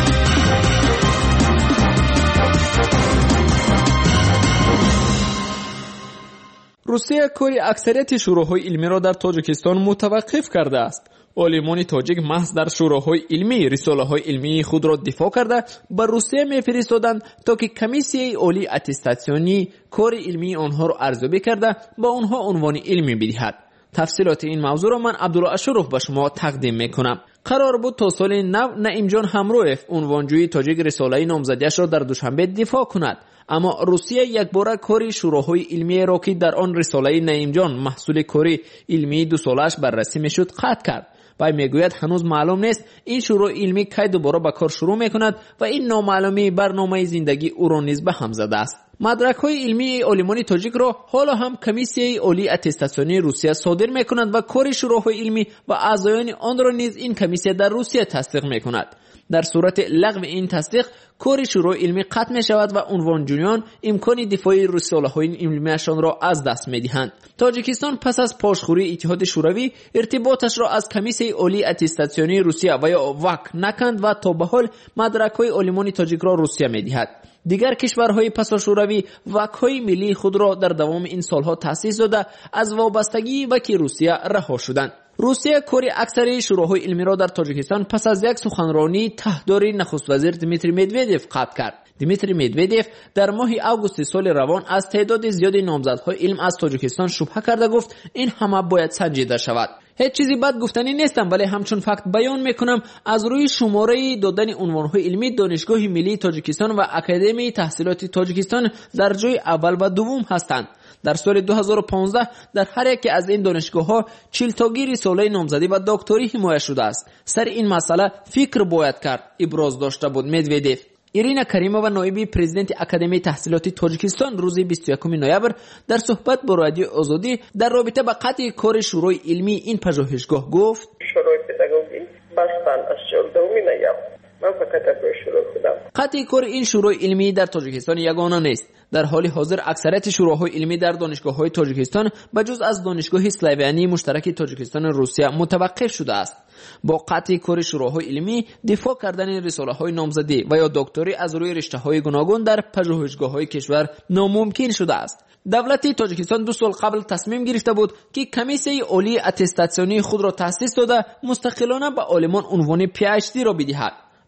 روسیه کاری اکثریت شوراهای علمی را در تاجیکستان متوقف کرده است. عالمان تاجیک محض در شوراهای علمی رساله‌های علمی خود را دفاع کرده به روسیه می‌فرستادند تا که کمیسیه عالی اتستاسیونی کار علمی آنها را ارزیابی کرده با آنها عنوان علمی بدهد. تفصیلات این موضوع را من عبدالله اشرف به شما تقدیم میکنم. قرار بود تا سال نو نعیم جان همرویف عنوانجوی تاجیک رساله نامزدیش را در دوشنبه دفاع کند، اما روسیه یک بار کاری شوراهای علمی را که در آن رساله نعیم جان محصول کاری علمی دو سالش بررسی میشد قطع کرد. و میگوید هنوز معلوم نیست این شورای علمی کی دوباره به کار شروع میکند و این نامعلومی برنامه زندگی او را نیز به هم زده است. مدرک های علمی عالمان تاجیک را حالا هم کمیسیه عالی اتستاسیونی روسیه صادر میکند و کار شوراهای علمی و اعضایان آن را نیز این کمیسیه در روسیه تصدیق میکند. در صورت لغو این تصدیق کار شورای علمی قطع می شود و عنوانجویان امکان دفاع رساله های علمیشان را از دست می دهند. تاجیکستان پس از پاشخوری اتحاد شوروی ارتباطش را از کمیسیه عالی اتستاسیونی روسیه و یا وک نکند و تا به حال مدرک های عالمان تاجیک را روسیه می دهد. دیگر کشورهای پس از شوروی وک‌های ملی خود را در دوام این سالها تأسیس داده از وابستگی وک روسیه رها شدند. روسیه کاری اکثری شوراهای علمی را در تاجیکستان پس از یک سخنرانی تحتداری نخست وزیر دیمیتری مدودیف قطع کرد. دیمیتری مدودیف در ماه آگوست سال روان از تعداد زیاد نامزدهای علم از تاجیکستان شبهه کرده گفت این همه باید سنجیده شود. هیچ چیزی بد گفتنی نیستم، ولی همچون فکت بیان میکنم از روی شماره دادن عنوانهای علمی دانشگاه ملی تاجیکستان و اکادمی تحصیلات تاجیکستان در جای اول و دوم هستند. در سال دو هزار و پانزده در هر یکی از این دانشگاه‌ها چهل تاگیر رساله نامزدی و دکتری حمایت شده است. سر این مسئله فکر باید کرد، ابراز داشته بود مدودیف. ایرینا کریمووا نایب پرزیدنت اکادمی تحصیلات تاجیکستان روز بیست و یکم نوامبر در صحبت با رادیو آزادی در رابطه با قطع کار شورای علمی این پژوهشگاه گفت: شورای پداگوژی بستن از چهاردهم نوامبر. من فقط از شروع خودم. قطع کار این شورای علمی در تاجیکستان یگانه نیست. در حال حاضر اکثریت شوراهای علمی در دانشگاه‌های تاجیکستان بجز از دانشگاه اسلاویانی مشترک تاجیکستان روسیه متوقف شده است. با قطع کار شوراهای علمی دفاع کردن رساله‌های نامزدی و یا دکتری از روی رشته‌های گوناگون در پژوهشگاه‌های کشور ناممکن شده است. دولت تاجیکستان دو سال قبل تصمیم گرفته بود که کمیسیه عالی اتستاسیونی خود را تأسیس داده مستقلانه به عالمان عنوان پی اچ دی را بدهد.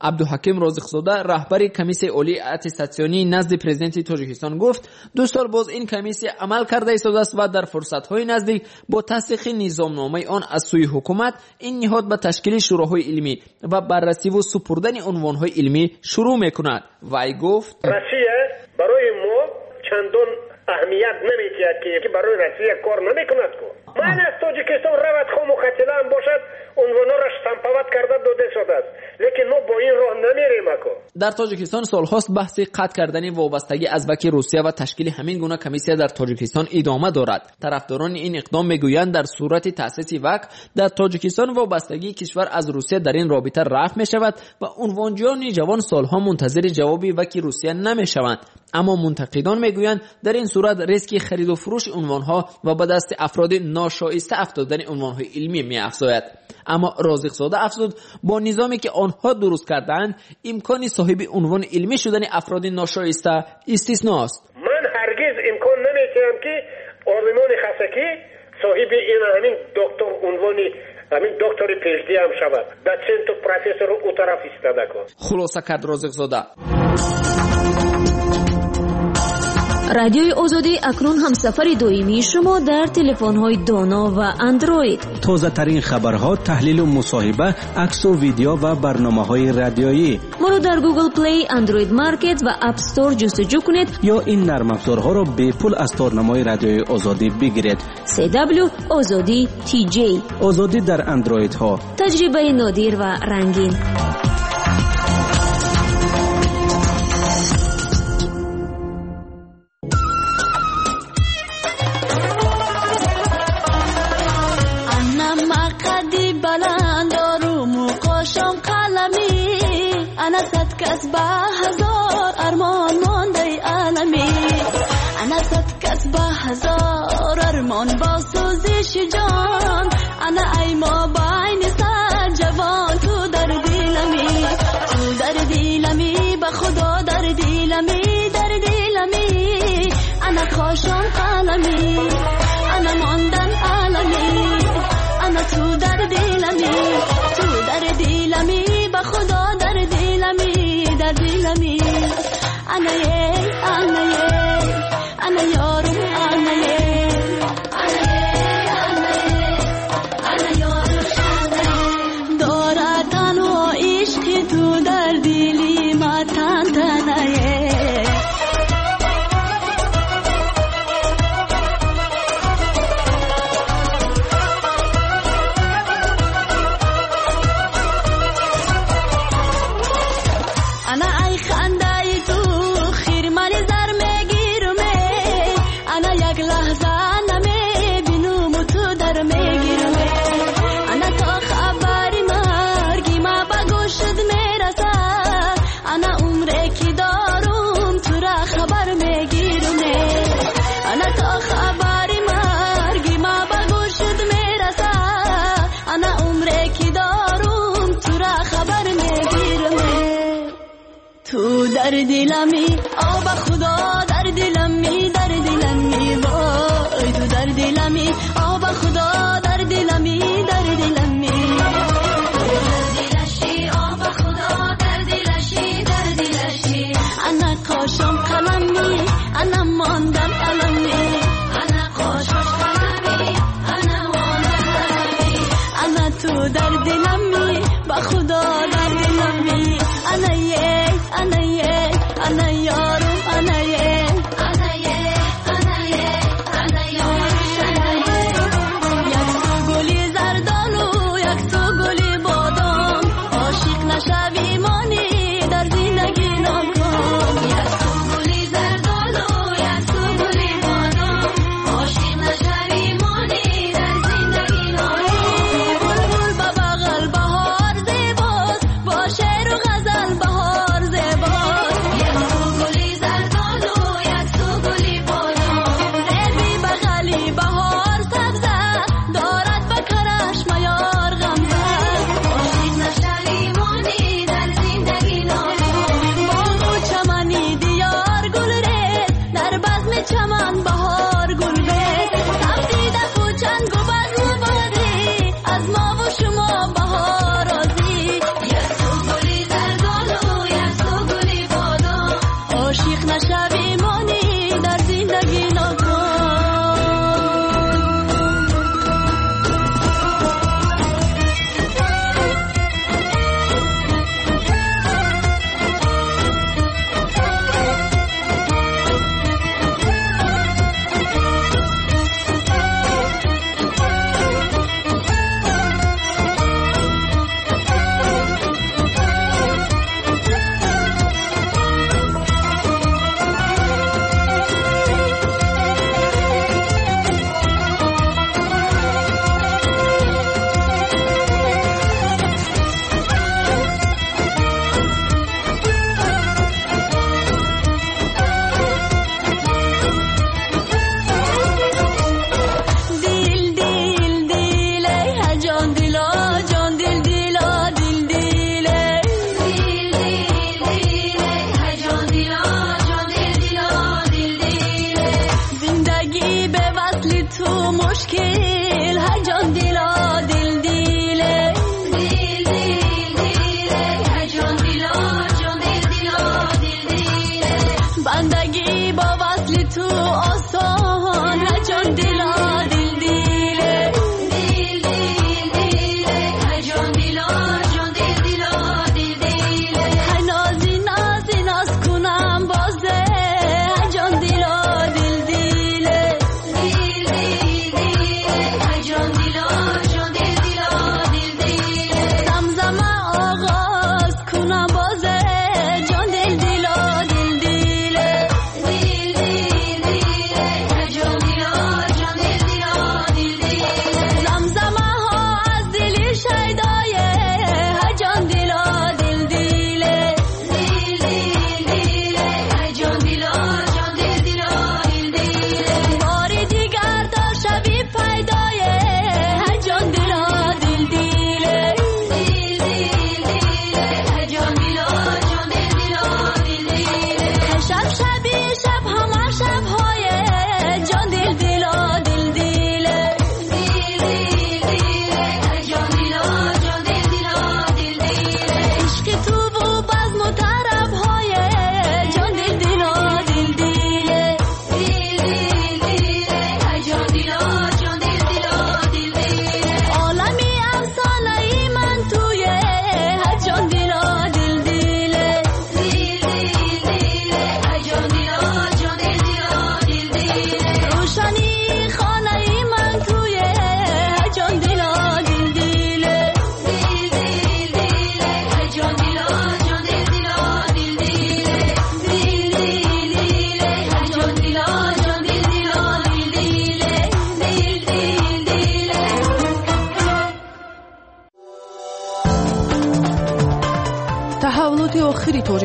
عبدالحکیم رازق‌زاده رهبر کمیسیه عالی اتستاسیونی نزد پرزیدنت تاجیکستان گفت دو سال باز این کمیسیه عمل کرده ایستاده است و در فرصت‌های نزدیک با تصدیق نظامنامه آن از سوی حکومت این نهاد به تشکیل شوراهای علمی و بررسی و سپردن عنوان‌های علمی شروع می‌کند. وی گفت روسیه برای ما چندان اهمیت نمی‌دهد که برای روسیه کار نمی‌کند کو. من از تاجیکستان روات خو مخاطله هم باشد عنوانا را شتامپاوت کرده داده شده است، لیکن ما با این راه نمیریم اکو. در تاجیکستان سالهاست بحث قطع کردن وابستگی از بک روسیه و تشکیل همین گونه کمیسیه در تاجیکستان ادامه دارد. طرفداران این اقدام میگویند در صورت تأسیس وک در تاجیکستان وابستگی کشور از روسیه در این رابطه رفع می شود و عنوانجویان جوان سالها منتظر جوابی وک روسیه نمی شوند. اما منتقدان میگویند در این صورت ریسک خرید و فروش عنوانها و به دست افراد ناشایسته افتادن عنوانهای علمی می افزاید. اما رازق‌زاده افزود با نظامی که آنها درست کردند امکان صاحب عنوان علمی شدن افراد ناشایسته استثناست. من هرگز امکان نمی‌دهم که آرمان خاصکی صاحب این همین دکتر عنوانی همین دکتر پی‌اچ‌دی هم شود. دسنت پروفسور او طرف ایستاده کن. خلاصه کرد رازق‌زاده. رادیوی آزادی اکنون همسفر دائمی شما در تلفن‌های دانا و اندروید. تازه ترین خبرها، تحلیل و مصاحبه، عکس و ویدیو و برنامه‌های رادیویی. ما رو در گوگل پلی، اندروید مارکت و اپ استور جستجو کنید یا این نرم افزارها را به پول از تارنمای رادیوی آزادی بگیرید. سی دبلیو آزادی تی جی. آزادی در اندروید ها. تجربه نادر و رنگین. أنا صد كسبة هزار أرمان ماندي عالمي أنا صد كسبة هزار أرمان باسوزش جان أنا أي ما بعين صد جوان تو در دلمي تو در دلمي بخدا در دلمي در دلمي أنا خوشم قلمي أنا ماندن عالمي أنا تو در دلمي تو در دلمي بخدا در دلمي در دلمي أنا يه أنا يه أنا يارم أنا يه أنا يه أنا يه أنا يارم أنا يه دارا تنو عشق تو در دلی ما تن تنه در دلمی آب خدا در دلمی در دلمی وای تو در دلمی آب خدا در دلمی در دلمی دلشی آب خدا در دلشی در دلشی انا کاشم قلمی انا ماندم قلمی انا کاشم قلمی انا ماندم قلمی انا تو در دلمی با خدا در دلمی انا یه أنا يه أنا يارم أنا يه أنا يه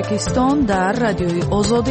тоҷикистон дар радиои озодӣ.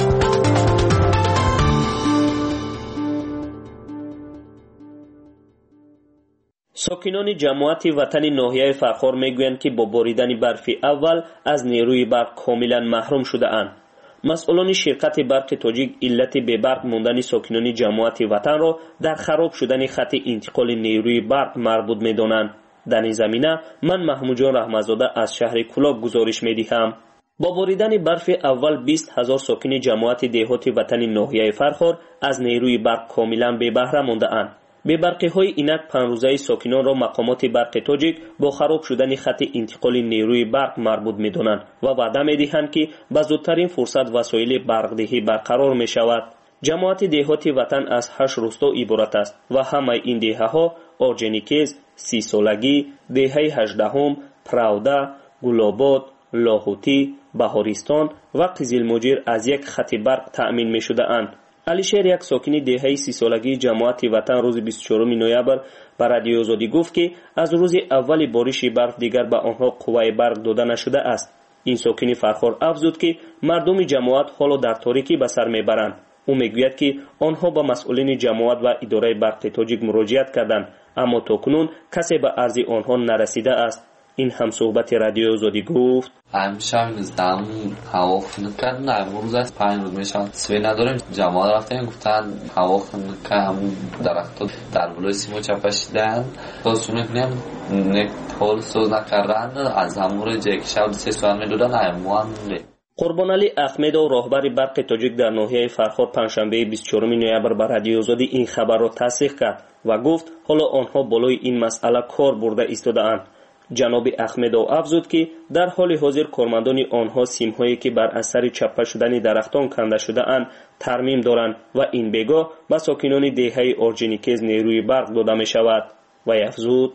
сокинони ҷамоати ватани ноҳияи фархор мегӯянд ки бо боридани барфи аввал аз нерӯи барқ комилан маҳрум шудаанд. масъулони ширкати барқи тоҷик иллати бебарқ мондани сокинони ҷамоати ватанро дар хароб шудани хати интиқоли нерӯи барқ марбут медонанд. дар ин замина ман маҳмудҷон раҳматзода аз шаҳри кӯлоб гузориш медиҳам. бо боридани барфи аввал бист ҳазор сокини ҷамоати деҳоти ватани ноҳияи фархор аз нерӯи барқ комилан бебаҳра мондаанд. бебарқиҳои инак панрӯзаи сокинонро мақомоти барқи тоҷик бо хароб шудани хати интиқоли нерӯи барқ марбут медонанд ва ваъда медиҳанд ки ба зудтарин фурсат васоили барқдиҳӣ барқарор мешавад. ҷамоати деҳоти ватан аз ҳашт рӯсто иборат аст ва ҳамаи ин деҳаҳо орҷеникез, сисолагӣ, деҳаи ҳаждаҳум, правда, гулобод, лоҳутӣ, баҳористон ва қизилмуҷир аз як хати барқ таъмин мешудаанд. алишер, як сокини деҳаи сисолагии ҷамоати ватан рӯзи бисту чорум ноябр ба радиои озодӣ гуфт ки аз рӯзи аввали бориши барф дигар ба онҳо қувваи барқ дода нашуда аст. ин сокини фархор афзуд ки мардуми ҷамоат ҳоло дар торикӣ ба сар мебаранд. ӯ мегӯяд ки онҳо ба масъулини ҷамоат ва идораи барқи тоҷик муроҷиат карданд, аммо то кунун касе ба арзи онҳо нарасида аст. ин ҳамсӯҳбати радиои озодӣ гуфт: همیشه همین هوا خنک کردن امروز از پنج روز میشن سوی نداریم. جماعت رفتن گفتن هوا خنک همون درخت‌ها در بالای سیمو چپشیدن توسو میکنیم یک پول سوز نکردن از همون جایی که شب سه سوال میدادن اموان қурбонали ахмедов роҳбари барқи тоҷик дар ноҳияи фархор панҷшанбеи бисту чорум ноябр ба радиои озодӣ ин хабарро тасдиқ кард ва гуфт ҳоло онҳо болои ин масъала кор бурда истодаанд. ҷаноби ахмедов афзуд ки дар ҳоли ҳозир кормандони онҳо симҳое ки бар асари чаппа шудани дарахтон канда шудаанд тармим доранд ва ин бегоҳ ба сокинони деҳаи орҷеникез нерӯи барқ дода мешавад. вай афзуд: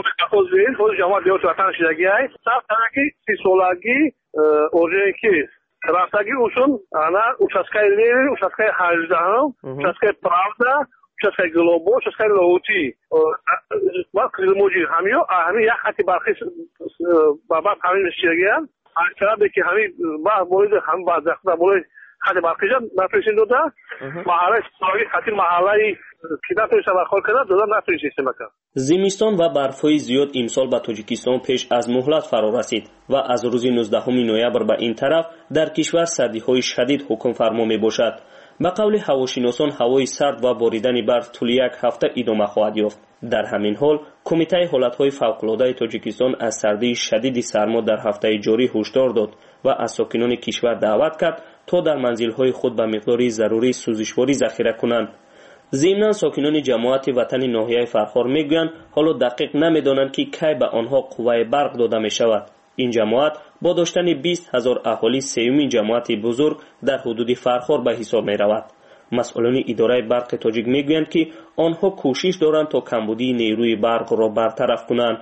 рафтаги ушун ана участкаи левин, участкаи ҳаждаҳум, участкаи правда, участкаи глобо, участкаи лоҳутӣ ва қизилмуҷир ҳамиё ҳами як хати барқи ба барқ ҳамин мешчиягиянд. ҳарчабе ки ҳами баъд боиди ҳами баъдзахта болои хати барқиҷа натонистем дода маҳаллаи соҳиби хати маҳаллаи ки натониста барқарор карда дода натонистем истема кард. зимистон ва барфҳои зиёд имсол ба тоҷикистон пеш аз муҳлат фаро расид ва аз рӯзи нуздаҳуми ноябр ба ин тараф дар кишвар сардиҳои шадид ҳукмфармо мебошад. ба қавли ҳавошиносон ҳавои сард ва боридани барф тӯли як ҳафта идома хоҳад ёфт. дар ҳамин ҳол кумитаи ҳолатҳои фавқулодаи тоҷикистон аз сардии шадиди сармо дар ҳафтаи ҷорӣ ҳушдор дод ва аз сокинони кишвар даъват кард то дар манзилҳои худ ба миқдори зарурӣ сӯзишворӣ захира кунанд. зимнан сокинони ҷамоати ватани ноҳияи фархор мегӯянд ҳоло дақиқ намедонанд ки кай ба онҳо қувваи барқ дода мешавад. ин ҷамоат бо доштани бист ҳазор аҳолӣ сеюмин ҷамоати бузург дар ҳудуди фархор ба ҳисоб меравад. масъулони идораи барқи тоҷик мегӯянд ки онҳо кӯшиш доранд то камбудии нерӯи барқро бартараф кунанд.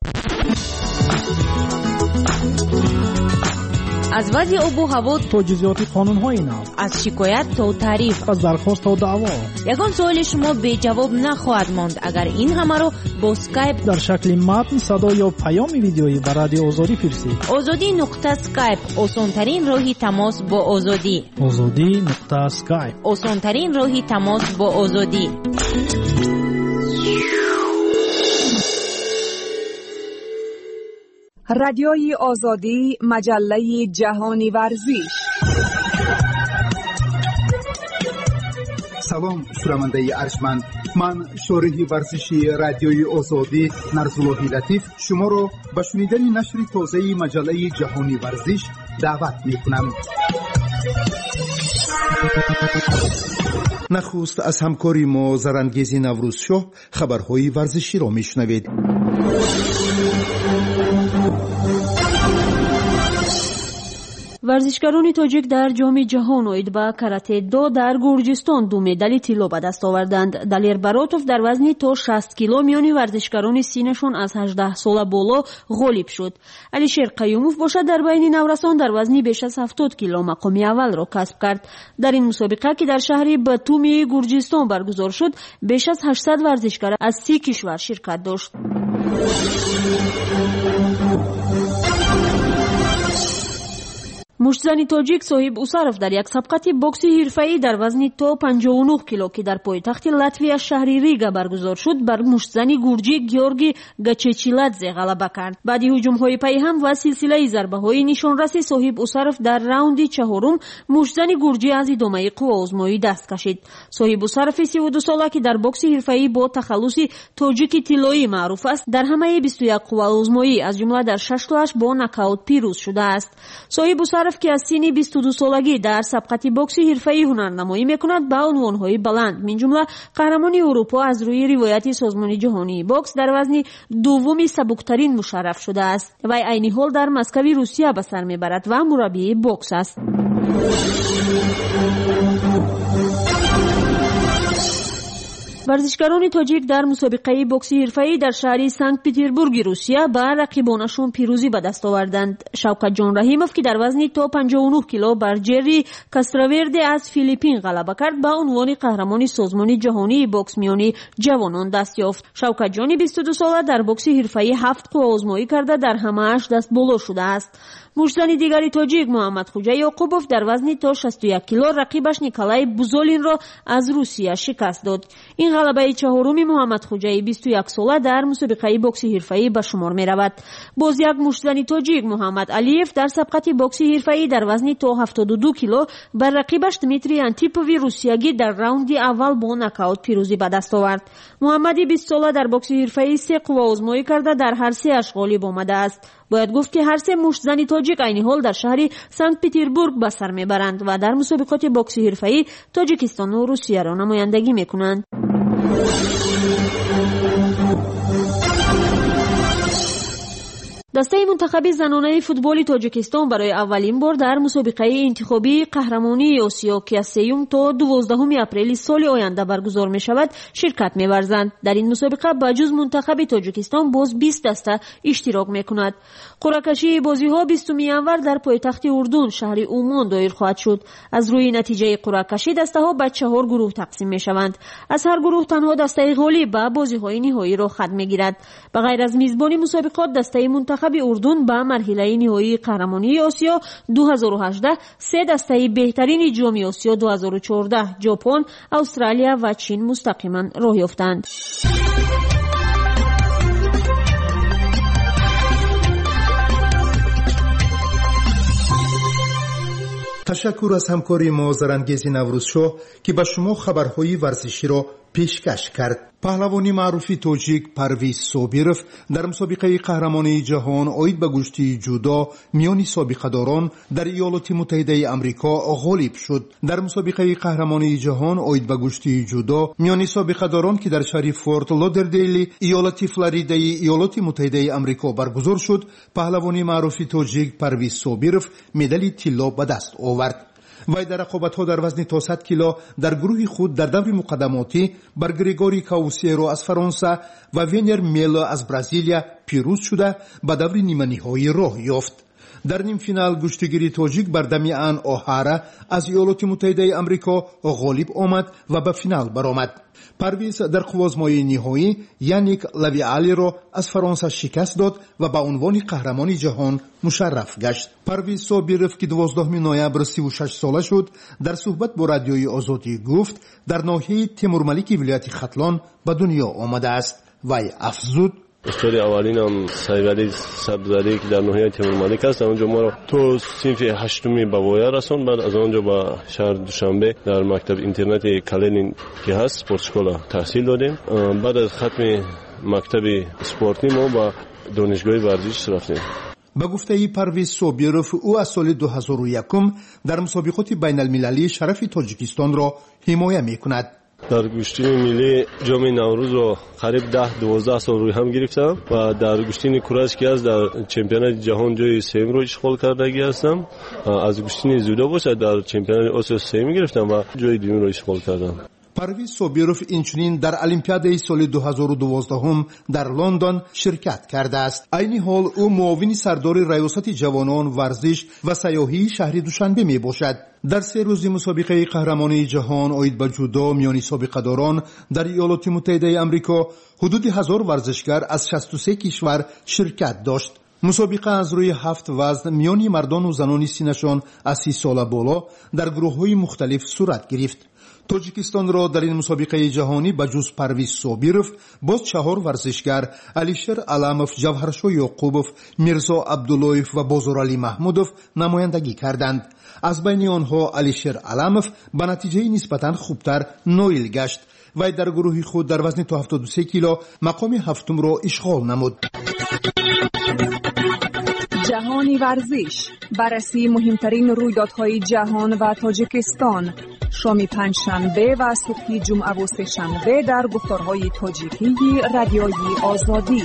از وضع آب و هوا تا جزئیات قانون‌های نو، از شکایت تا تعریف، از درخواست تا دعوا، یگان سوال شما بی جواب نخواهد ماند اگر این همه رو با اسکایپ در شکل متن، صدا یا پیام ویدیویی به رادیو آزادی فرستید. آزادی نقطه اسکایپ، آسان‌ترین راهی تماس با آزادی. آزادی نقطه اسکایپ، آسان‌ترین راهی تماس با آزادی. رادیوی آزادی، مجله جهانی ورزش. سلام شنونده ارجمند، من شارح ورزشی رادیوی آزادی نرزالله لطیف شما را به شنیدن نشر تازه مجله جهانی ورزش دعوت می‌کنم. نخست از همکاری ما زرانگیز نوروزشاه خبرهای ورزشی را میشنوید. ورزشکاران تاجیک در جام جهان اوید با کاراته دو در گرجستان دو مدال طلا به دست آوردند. دلیر براتوف در وزن تا شصت کیلو میانی ورزشکاران سینشون از هجده سال بالا غالب شد. علیشیر قیوموف باشد در بین نورسان در وزن بیش از هفتاد کیلو مقام اول را کسب کرد. در این مسابقه که در شهر باتومی گرجستان برگزار شد بیش از هشتصد ورزشکار از سی کشور شرکت داشت. муштзани тоҷик соҳиб усаров дар як сабқати бокси ҳирфаӣ дар вазни то панҷоҳу нӯҳ кило ки дар пойтахти Латвия шаҳри Рига баргузор шуд бар муштзани гурҷи Георги Гачечиладзе ғалаба кард. баъди ҳуҷумҳои пайҳам ва силсилаи зарбаҳои нишонраси соҳиб усаров дар раунди чаҳорум муштзани гурҷӣ аз идомаи қувваозмоӣ даст кашид. соҳиб усарови сиву ду сола ки дар бокси ҳирфаӣ бо тахаллуси тоҷики тиллоӣ маъруф аст, дар ҳамаи бисту як қувваозмоӣ аз ҷумла дар шаштоаш бо нокаут пирӯз шудааст. соҳиб усаров ки аз синни бисту ду солагӣ дар сабқати бокси ҳирфаӣ ҳунарнамоӣ мекунад, ба унвонҳои баланд минҷумла қаҳрамони Урупо аз рӯи ривояти созмони ҷаҳонии бокс дар вазни дуввуми сабуктарин мушарраф шудааст. вай айни ҳол дар Москваи Русия ба сар мебарад ва мураббии бокс аст. варзишгарони тоҷик дар мусобиқаи бокси ҳирфаӣ дар шаҳри Санкт-Петербурги Русия ба рақибонашон пирӯзӣ ба даст оварданд. Шавкатҷон Раҳимов ки дар вазни то панҷоҳу нӯҳ кило бар Ҷерри Кастроверде аз Филиппин ғалаба кард, ба унвони қаҳрамони созмони ҷаҳонии бокс миёни ҷавонон даст ёфт. Шавкатҷони бисту ду сола дар бокси ҳирфаӣ ҳафт қувваозмоӣ карда дар ҳамааш дастболо шудааст. муштзани дигари тоҷик Муҳаммадхоҷа Ёқубов дар вазни то шасту як кило рақибаш Николай Бузолинро аз Русия шикаст дод. ин ғалабаи чаҳоруми Муҳаммадхоҷаи бисту як сола дар мусобиқаи бокси ҳирфаӣ ба шумор меравад. боз як муштзани тоҷик Муҳаммад Алиев дар сабқати бокси ҳирфаӣ дар вазни то ҳафтоду ду кило бар рақибаш Дмитрий Антипови русиягӣ дар раунди аввал бо нокаут пирӯзӣ ба даст овард. муҳаммади бист сола дар бокси ҳирфаӣ се қувваозмоӣ карда дар ҳар сеаш ғолиб омадааст. бояд гуфт ки ҳар се муштзани тоҷик айни ҳол дар шаҳри Санкт-Петербург ба сар мебаранд ва дар мусобиқоти бокси ҳирфаӣ Тоҷикистону Русияро намояндагӣ мекунанд. дастаи мунтахаби занонаи футболи Тоҷикистон барои аввалин бор дар мусобиқаи интихобии қаҳрамонии Осиё ки аз сеюм то дувоздаҳуми апрели соли оянда баргузор мешавад ширкат меварзанд. дар ин мусобиқа ба ҷуз мунтахаби Тоҷикистон боз бист даста иштирок мекунад. қуръакашии бозиҳо бистуми январ дар пойтахти Урдун шаҳри Умон доир хоҳад шуд. аз рӯи натиҷаи қуръакашӣ дастаҳо ба чаҳор гурӯҳ тақсим мешаванд. аз ҳар гурӯҳ танҳо дастаи ғолиб ба бозиҳои ниҳоиро хат мегирад. ба ғайр аз мизбони мусобиқот дастаи мунтахаби Урдун ба марҳилаи ниҳоии қаҳрамонии Осиё ду ҳазору ҳаждаҳ се дастаи беҳтарини ҷоми Осиё ду ҳазору чордаҳ Ҷопон, Австралия ва Чин мустақиман роҳ ёфтанд. ташаккур аз ҳамкори мо Зарангези Наврӯзшоҳ ки ба шумо хабарҳои варзиширо пешкаш кард. паҳлавони маъруфи тоҷик Парвиз Собиров дар мусобиқаи қаҳрамонии ҷаҳон оид ба гӯштии ҷудо миёни собиқадорон дар иёлоти муттаҳидаи амрико ғолиб шуд. дар мусобиқаи қаҳрамонии ҷаҳон оид ба гӯштии ҷудо миёни собиқадорон ки дар шаҳри Форт Лодердейли иёлоти Флоридаи иёлоти муттаҳидаи амрико баргузор шуд, паҳлавони маъруфи тоҷик Парвиз Собиров медали тилло ба даст овард. вай дар рақобатҳо дар вазни то сад кило дар гурӯҳи худ дар даври муқаддамотӣ бар Григори Каусеро аз Фаронса ва Венер Мело аз Бразилия пирӯз шуда ба даври ниманиҳоӣ роҳ ёфт. дар нимфинал гӯштигири тоҷик бар Дамиан Оҳара аз иёлоти муттаҳидаи амрико ғолиб омад ва ба финал баромад. Парвиз дар қувваозмоии ниҳоӣ Яник Лавиалиро аз Фаронса шикаст дод ва ба унвони қаҳрамони ҷаҳон мушарраф гашт. Парвиз Собиров ки дувоздаҳуми ноябр сиву шаш сола шуд, дар суҳбат бо радиои Озодӣ гуфт дар ноҳияи Темурмалики вилояти Хатлон ба дунё омадааст. вай афзуд: استاد اولینم سیوری سبزاری که در ناحیه تیمورملک است. اونجا ما رو تو صنف هشتمی به ویا رسوند. بعد از اونجا به شهر دوشنبه در مکتب اینترنت کلینین که هست اسپورت اسکولا تحصیل دادیم. بعد از ختم مکتب اسپورتی ما به دانشگاه ورزش رفتیم. با گفته پرویز صابیروف او از سال دو هزار و یک در مسابقات بین المللی شرف تاجیکستان را حمایت میکند. در گشتین ملی جام نوروز رو قریب ده دوازده سال روی هم گرفتم و در گشتین کورش که از در چمپیونات جهان جای سوم رو اشغال کردگی هستم. از گشتین زودا باشه در چمپیونات آسیا سوم گرفتم و جای دوم رو اشغال کردم. پرویز صابیروف اینچنین در المپیادای سال دو هزار و دوازده در لندن شرکت کرده است. عین حال او معاون سردار ریاست جوانان ورزش و سیاحی شهر دوشنبه می باشد. در سه روز مسابقه قهرمانی جهان آید به جودو میان سابقه‌داران در ایالات متحده آمریکا حدود هزار ورزشکار از شصت و سه کشور شرکت داشت. مسابقه از روی هفت وزن میان مردان و زنان سینشان از سی سال بالا در گروه‌های مختلف صورت گرفت. توجیکستان را در این مسابقه جهانی به جز پرویز صابیرов باز چهار ورزشگر علیشر علامov، جوهرشاه یعقوبov، میرزا عبداللهیف و بازارعلی محمودov نمایندگی کردند. از بین آنها علیشر علامov به نتیجه نسبتاً خوبتر نایل گشت و در گروه خود در وزن تا هفتاد و سه کیلو مقام هفتم را اشغال نمود. جهانی ورزش، بررسی مهمترین رویدادهای جهان و تاجیکستان، شام پنجشنبه و صبح جمعه و سه شنبه در گفتارهای تاجیکی رادیوی آزادی.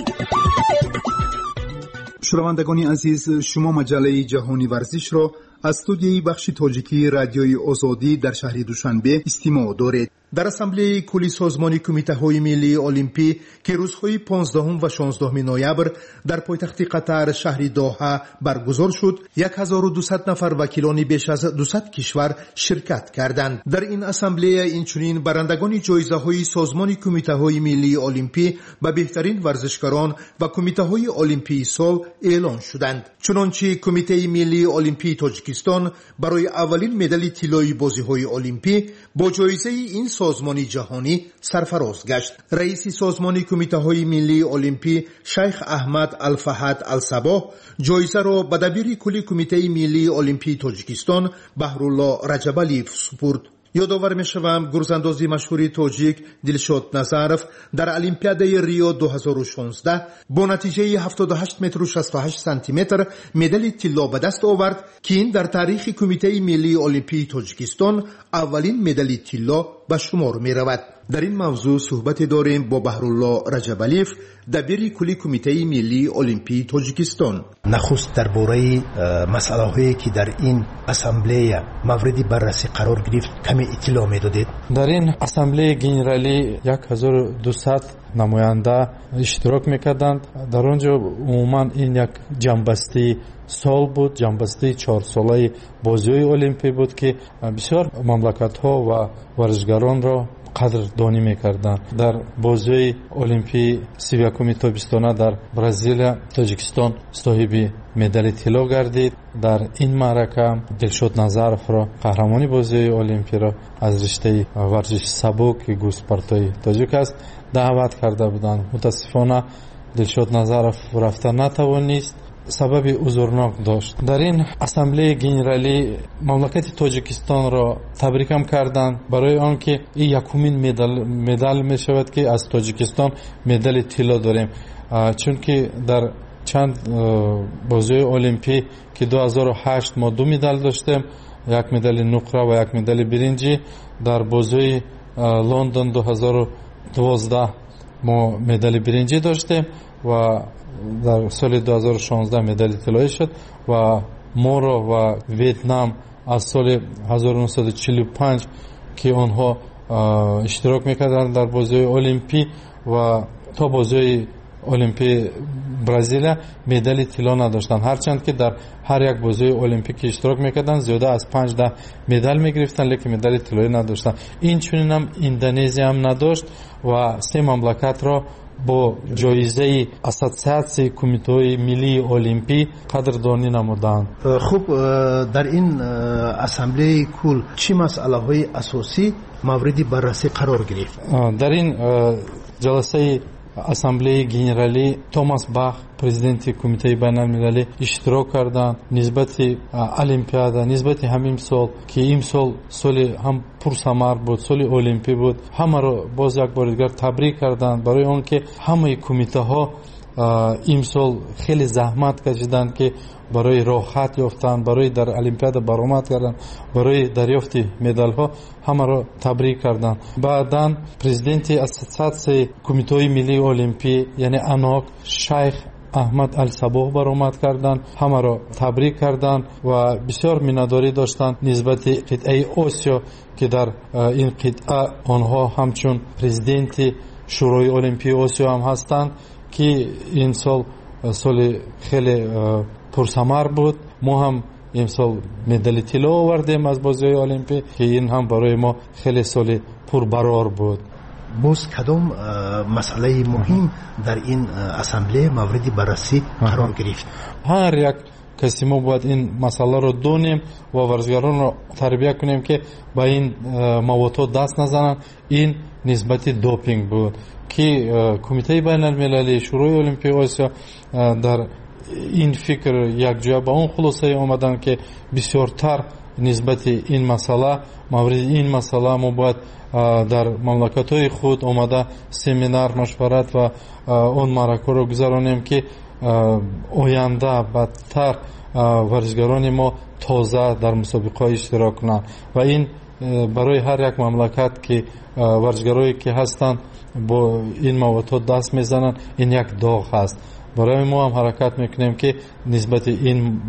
شنوندگان عزیز، شما مجله جهانی ورزش را از استودیوی بخش تاجیکی رادیوی آزادی در شهر دوشنبه استماع دارید. در اسامبله کلی سازمان کمیته های ملی المپی که روزهای پانزدهم و شانزدهم نوامبر در پایتخت قطر شهر دوحه برگزار شد، هزار و دویست نفر وکیلان بیش از دویست کشور شرکت کردند. در این اسامبله اینچنین برندگان جایزه های سازمان کمیته های ملی المپی به بهترین ورزشکاران و کمیته های المپی سال اعلان شدند. چنانچه کمیته ملی المپی تاجیکستان برای اولین مدال طلایی بازی های المپی با جایزه این سازمان جهانی سرفراز گشت. رئیس سازمان کمیته های ملی المپی شیخ احمد الفهد الصباح جایزه را به دبیر کلی کمیته ملی المپی تاجیکستان بهرالله رجبالیف سپرد. یادآور می‌شوم گرزاندازی مشهور تاجیک دلشاد نظرов در المپیاده ریو دو هزار و شانزده با نتیجه هفتاد و هشت متر و شصت و هشت سانتی متر مدال طلا به دست آورد که این در تاریخ کمیته ملی المپی تاجیکستان اولین مدال طلا به شمار می‌رود. در این موضوع صحبت داریم با بهرالله رجبالیف دبیر کلی کمیته ملی المپی تاجیکستان. نخست درباره مسائلی که در این اسامبله مورد بررسی قرار گرفت کمی اطلاع می‌دادید؟ در این اسامبله گنرالی هزار و دویست نماینده اشتراک می‌کردند. در آنجا عموما این یک جنبسته سال بود، جنبسته چهار ساله بازی‌های المپی بود که بسیار مملکت‌ها و ورزشکاران را قدردانی می‌کردند. در بازی المپی سی و یکم تابستانه در برزیل تاجیکستان صاحب مدال طلا گردید. در این معرکه دلشاد نظرов را قهرمانی بازی المپی را از رشته ورزش سبک گوسپارتای تاجیک است دعوت کرده بودند. متاسفانه دلشاد نظرов رفتن نتوانست، سبب عذرناک داشت. در این اسامبله گنرالی مملکت تاجیکستان را تبریکم کردند برای آنکه این یکمین مدال مدال می شود که از تاجیکستان مدال طلا داریم، چون که در چند بازی المپی که دو هزار و هشت ما دو مدال داشتیم، یک مدال نقره و یک مدال برنجی. در بازی لندن دو هزار و دوازده ما مدال برنجی داشتیم و در سال دو هزار و شانزده مدال طلایی شد و مورو و ویتنام از سال هزار و نهصد و چهل و پنج که آنها اشتراک میکردند در بازی المپی و تا بازی المپی برزیل مدال طلا نداشتند، هرچند که در هر یک بازی المپیک اشتراک میکردند زیاده از پنج ده مدال میگرفتند لیکن مدال طلایی نداشتند. این چنین هم اندونزی هم نداشت و سه مملکت را با جایزه اساسیاسیون کمیته ملی المپی قدردانی نمودند. خوب، در این اسامبله کل چه مسئله های اساسی مورد بررسی قرار گرفت؟ در این جلسه اسامبله گنرالی توماس باخ پرزیدنت کمیته بین المللی اشتراک کردند. نسبت المپیادا نسبت همین سال که این سال سال هم پرثمر بود، سال المپی بود، همه را باز یک بار دیگر تبریک کردند برای آنکه همه کمیته ها این سال خیلی زحمت کشیدند که برای راحت یافتن، برای در المپیاد برآمد کردن، برای دریافت مدال ها همه را تبریک کردند. بعداً پرزیدنت اساسیاسیون کمیته ملی المپی یعنی اناک شیخ احمد الصباح برآمد کردند، همه را تبریک کردند و بسیار میناداری داشتند نسبت قطعه آسیا که در این قطعه آنها همچون پرزیدنت شورای المپی آسیا هم هستند که این سال سال خیلی پرثمر بود. ما هم امسال مدال طلا آوردیم از بازی المپی که این هم برای ما خیلی سال پربرار بود. باز کدام مسئله مهم در این اسامبله مورد بررسی قرار گرفت؟ هر یک کسی ما باید این مسئله رو دونیم و ورزشکاران رو تربیت کنیم که با این مواد دست نزنن. این نسبت دوپینگ بود که کمیته بین المللی شورای المپیک آسیا در این فکر یک جا با اون خلاصه آمدن که بسیارتر نسبت این مسئله مورد این مسئله ما باید در مملکت‌های خود آمده سمینار مشورت و اون معرکه رو گذرانیم که آینده بدتر ورزشکاران ما تازه در مسابقه اشتراک کنند و این برای هر یک مملکت که ورزشکارایی که هستند با این مواد دست میزنن این یک داغ هست. برای ما هم حرکت میکنیم که نسبت این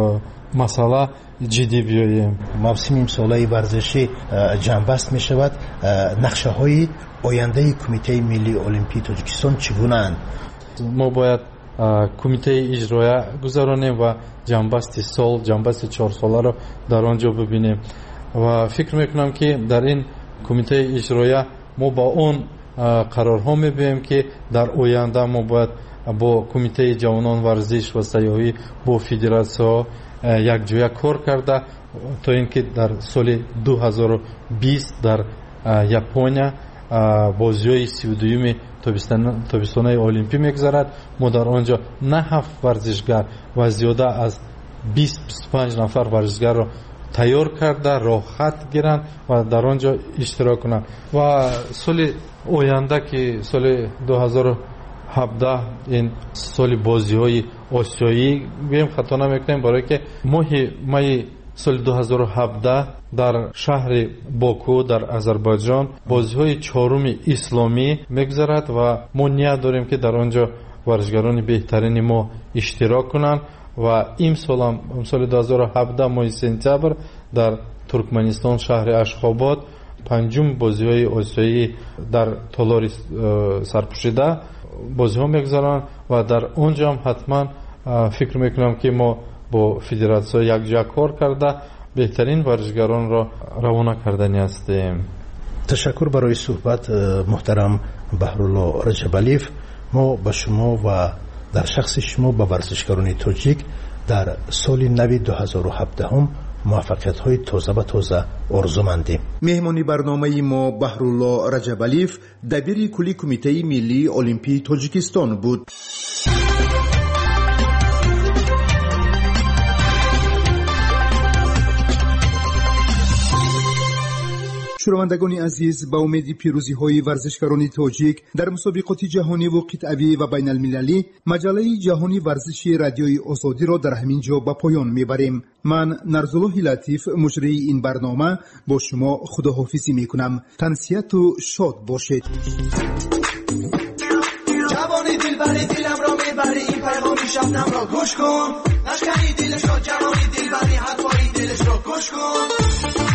مسئله جدی بیاییم. موسم امساله ورزشی جنبست می شود. نقشه های آینده کمیته ملی المپیک تاجیکستان چگونه اند؟ ما باید کمیته اجرایی گذارانیم و جنبست سال جنبست چهار ساله رو در آنجا ببینیم و فکر میکنم که در این کمیته اجرایی ما با اون قرارها میبینیم که در آینده ما باید با کمیته جوانان ورزش و سیاحی با فدراسیون یک جویا کار کرده تا اینکه در سال دو هزار و بیست در ژاپن بازی‌های سی و دوم تابستان‌های المپیک میگذرد. ما در آنجا نه هفت ورزشگر و زیاده از بیست بیست و پنج نفر ورزشگر را تیار کرده راه خط گیرند و در آنجا اشتراک کنند و سال آینده که سال دو هزار و هفده این سال بازی‌های آسیایی بیم خطا نمیکنیم برای که ماه می سال دو هزار و هفده در شهر باکو در آذربایجان بازی‌های چهارم اسلامی میگذرد و ما نیت داریم که در آنجا ورزشکاران بهترین ما اشتراک کنند و این سال هم سال دو هزار و هفده ماه سپتامبر در ترکمنستان شهر اشخاباد پنجم بازی‌های آسیایی در تالار سرپوشیده بازی ها میگذارن و در اونجا هم حتما فکر میکنم که ما با فدراسیون یک جا کار کرده بهترین ورزشکاران را روانه کردنی هستیم. تشکر برای صحبت محترم بهرالله رجبالیف. ما با شما و در شخص شما با ورزشکاران تاجیک در سال نو دو هزار و هفده هم موفقیت های تازه به تازه آرزو مندیم. مهمانی برنامه ما بهرالله رجبالیف دبیر کلی کمیته ملی المپیک تاجیکستان بود. شنوندگان عزیز، با امید پیروزی های ورزشکاران تاجیک در مسابقات جهانی و قطعی و بین المللی مجله جهانی ورزشی رادیوی آزادی را در همین جا به پایان میبریم. من نرزالله لطیف مجری این برنامه با شما خداحافظی میکنم. تنسیت و شاد باشید. جوانی دلبری دلم را میبری این پیغامی شبنم را گوش کن. نشکنی دلش را جوانی دلبری حرفای دلش را گوش کن.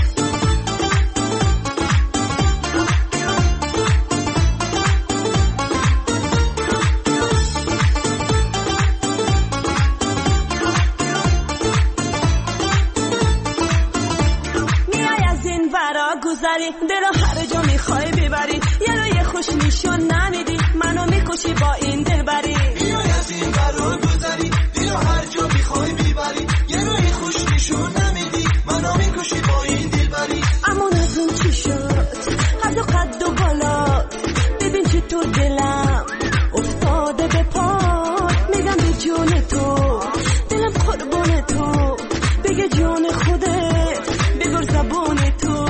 دلو هر جا میخوای ببری یه رو یه خوش نشون نمیدی منو میکشی با این دلبری بیای از این برو گذری دلو هر جا میخوای ببری یه رو یه خوش نشون نمیدی منو میکشی با این دلبری اما از اون چی شد قد و قد و بالا ببین چی تو دلم افتاده به پات میگم به جون تو دلم قربون تو بگه جون خودت بگو زبون تو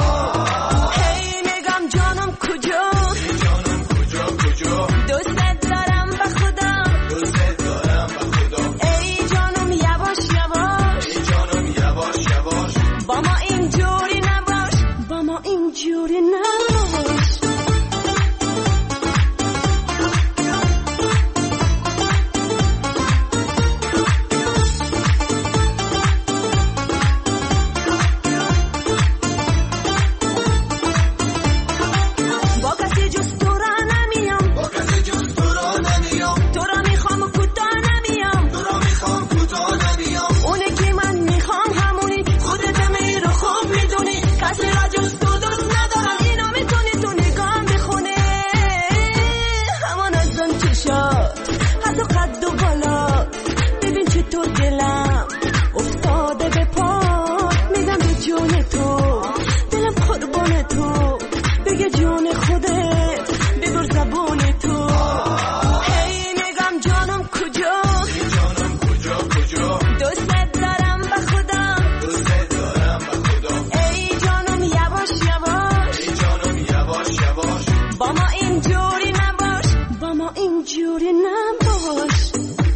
یواش تو بگه جون خودت ببر زبون تو هی میگم جانم کجا جانم کجا کجا دوست دارم به خدا دوست دارم به خدا ای جانم یواش یواش ای جانم یواش یواش با ما اینجوری نباش با ما اینجوری نباش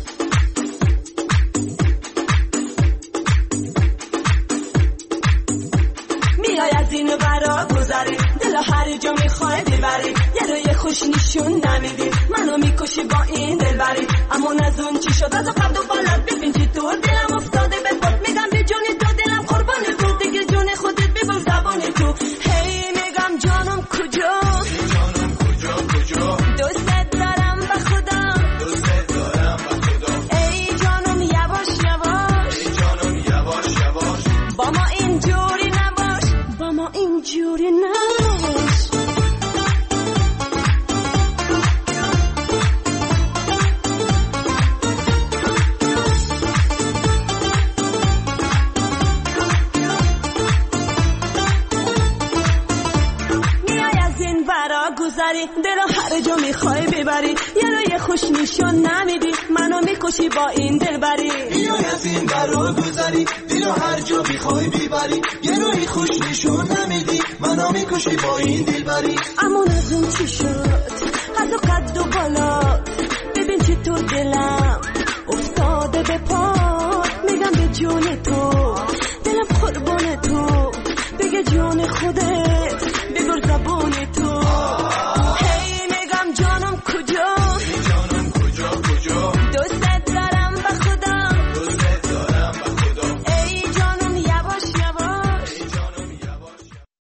میای از این برا گذری دل هر جا میخوای ببری یه روی خوش نشون نمیدی منو میکشی با این دل بری اما از اون چی شد از قد و بالت ببین چی تو دلم افتاده به پات میگم به جون تو دلم قربان تو دیگه جون خودت ببر زبان تو هی میگم جانم کجا جانم کجا کجا دوست دارم به خدا دوست دارم به خدا ای جانم یواش یواش ای جانم یواش یواش با ما اینجوری نباش با ما اینجوری نباش گذری دل هر جا میخوای ببری یه روی خوش نشون نمیدی منو میکشی با این دل بری بیای از این برا گذری دل هر جا میخوای ببری یه روی خوش نشون نمیدی منو میکشی با این دل بری اما از اون چی شد از و قد و بالا ببین چی تو دلم افتاده به پات میگم به جون تو دلم قربان تو بگه جون خودت ببر زبون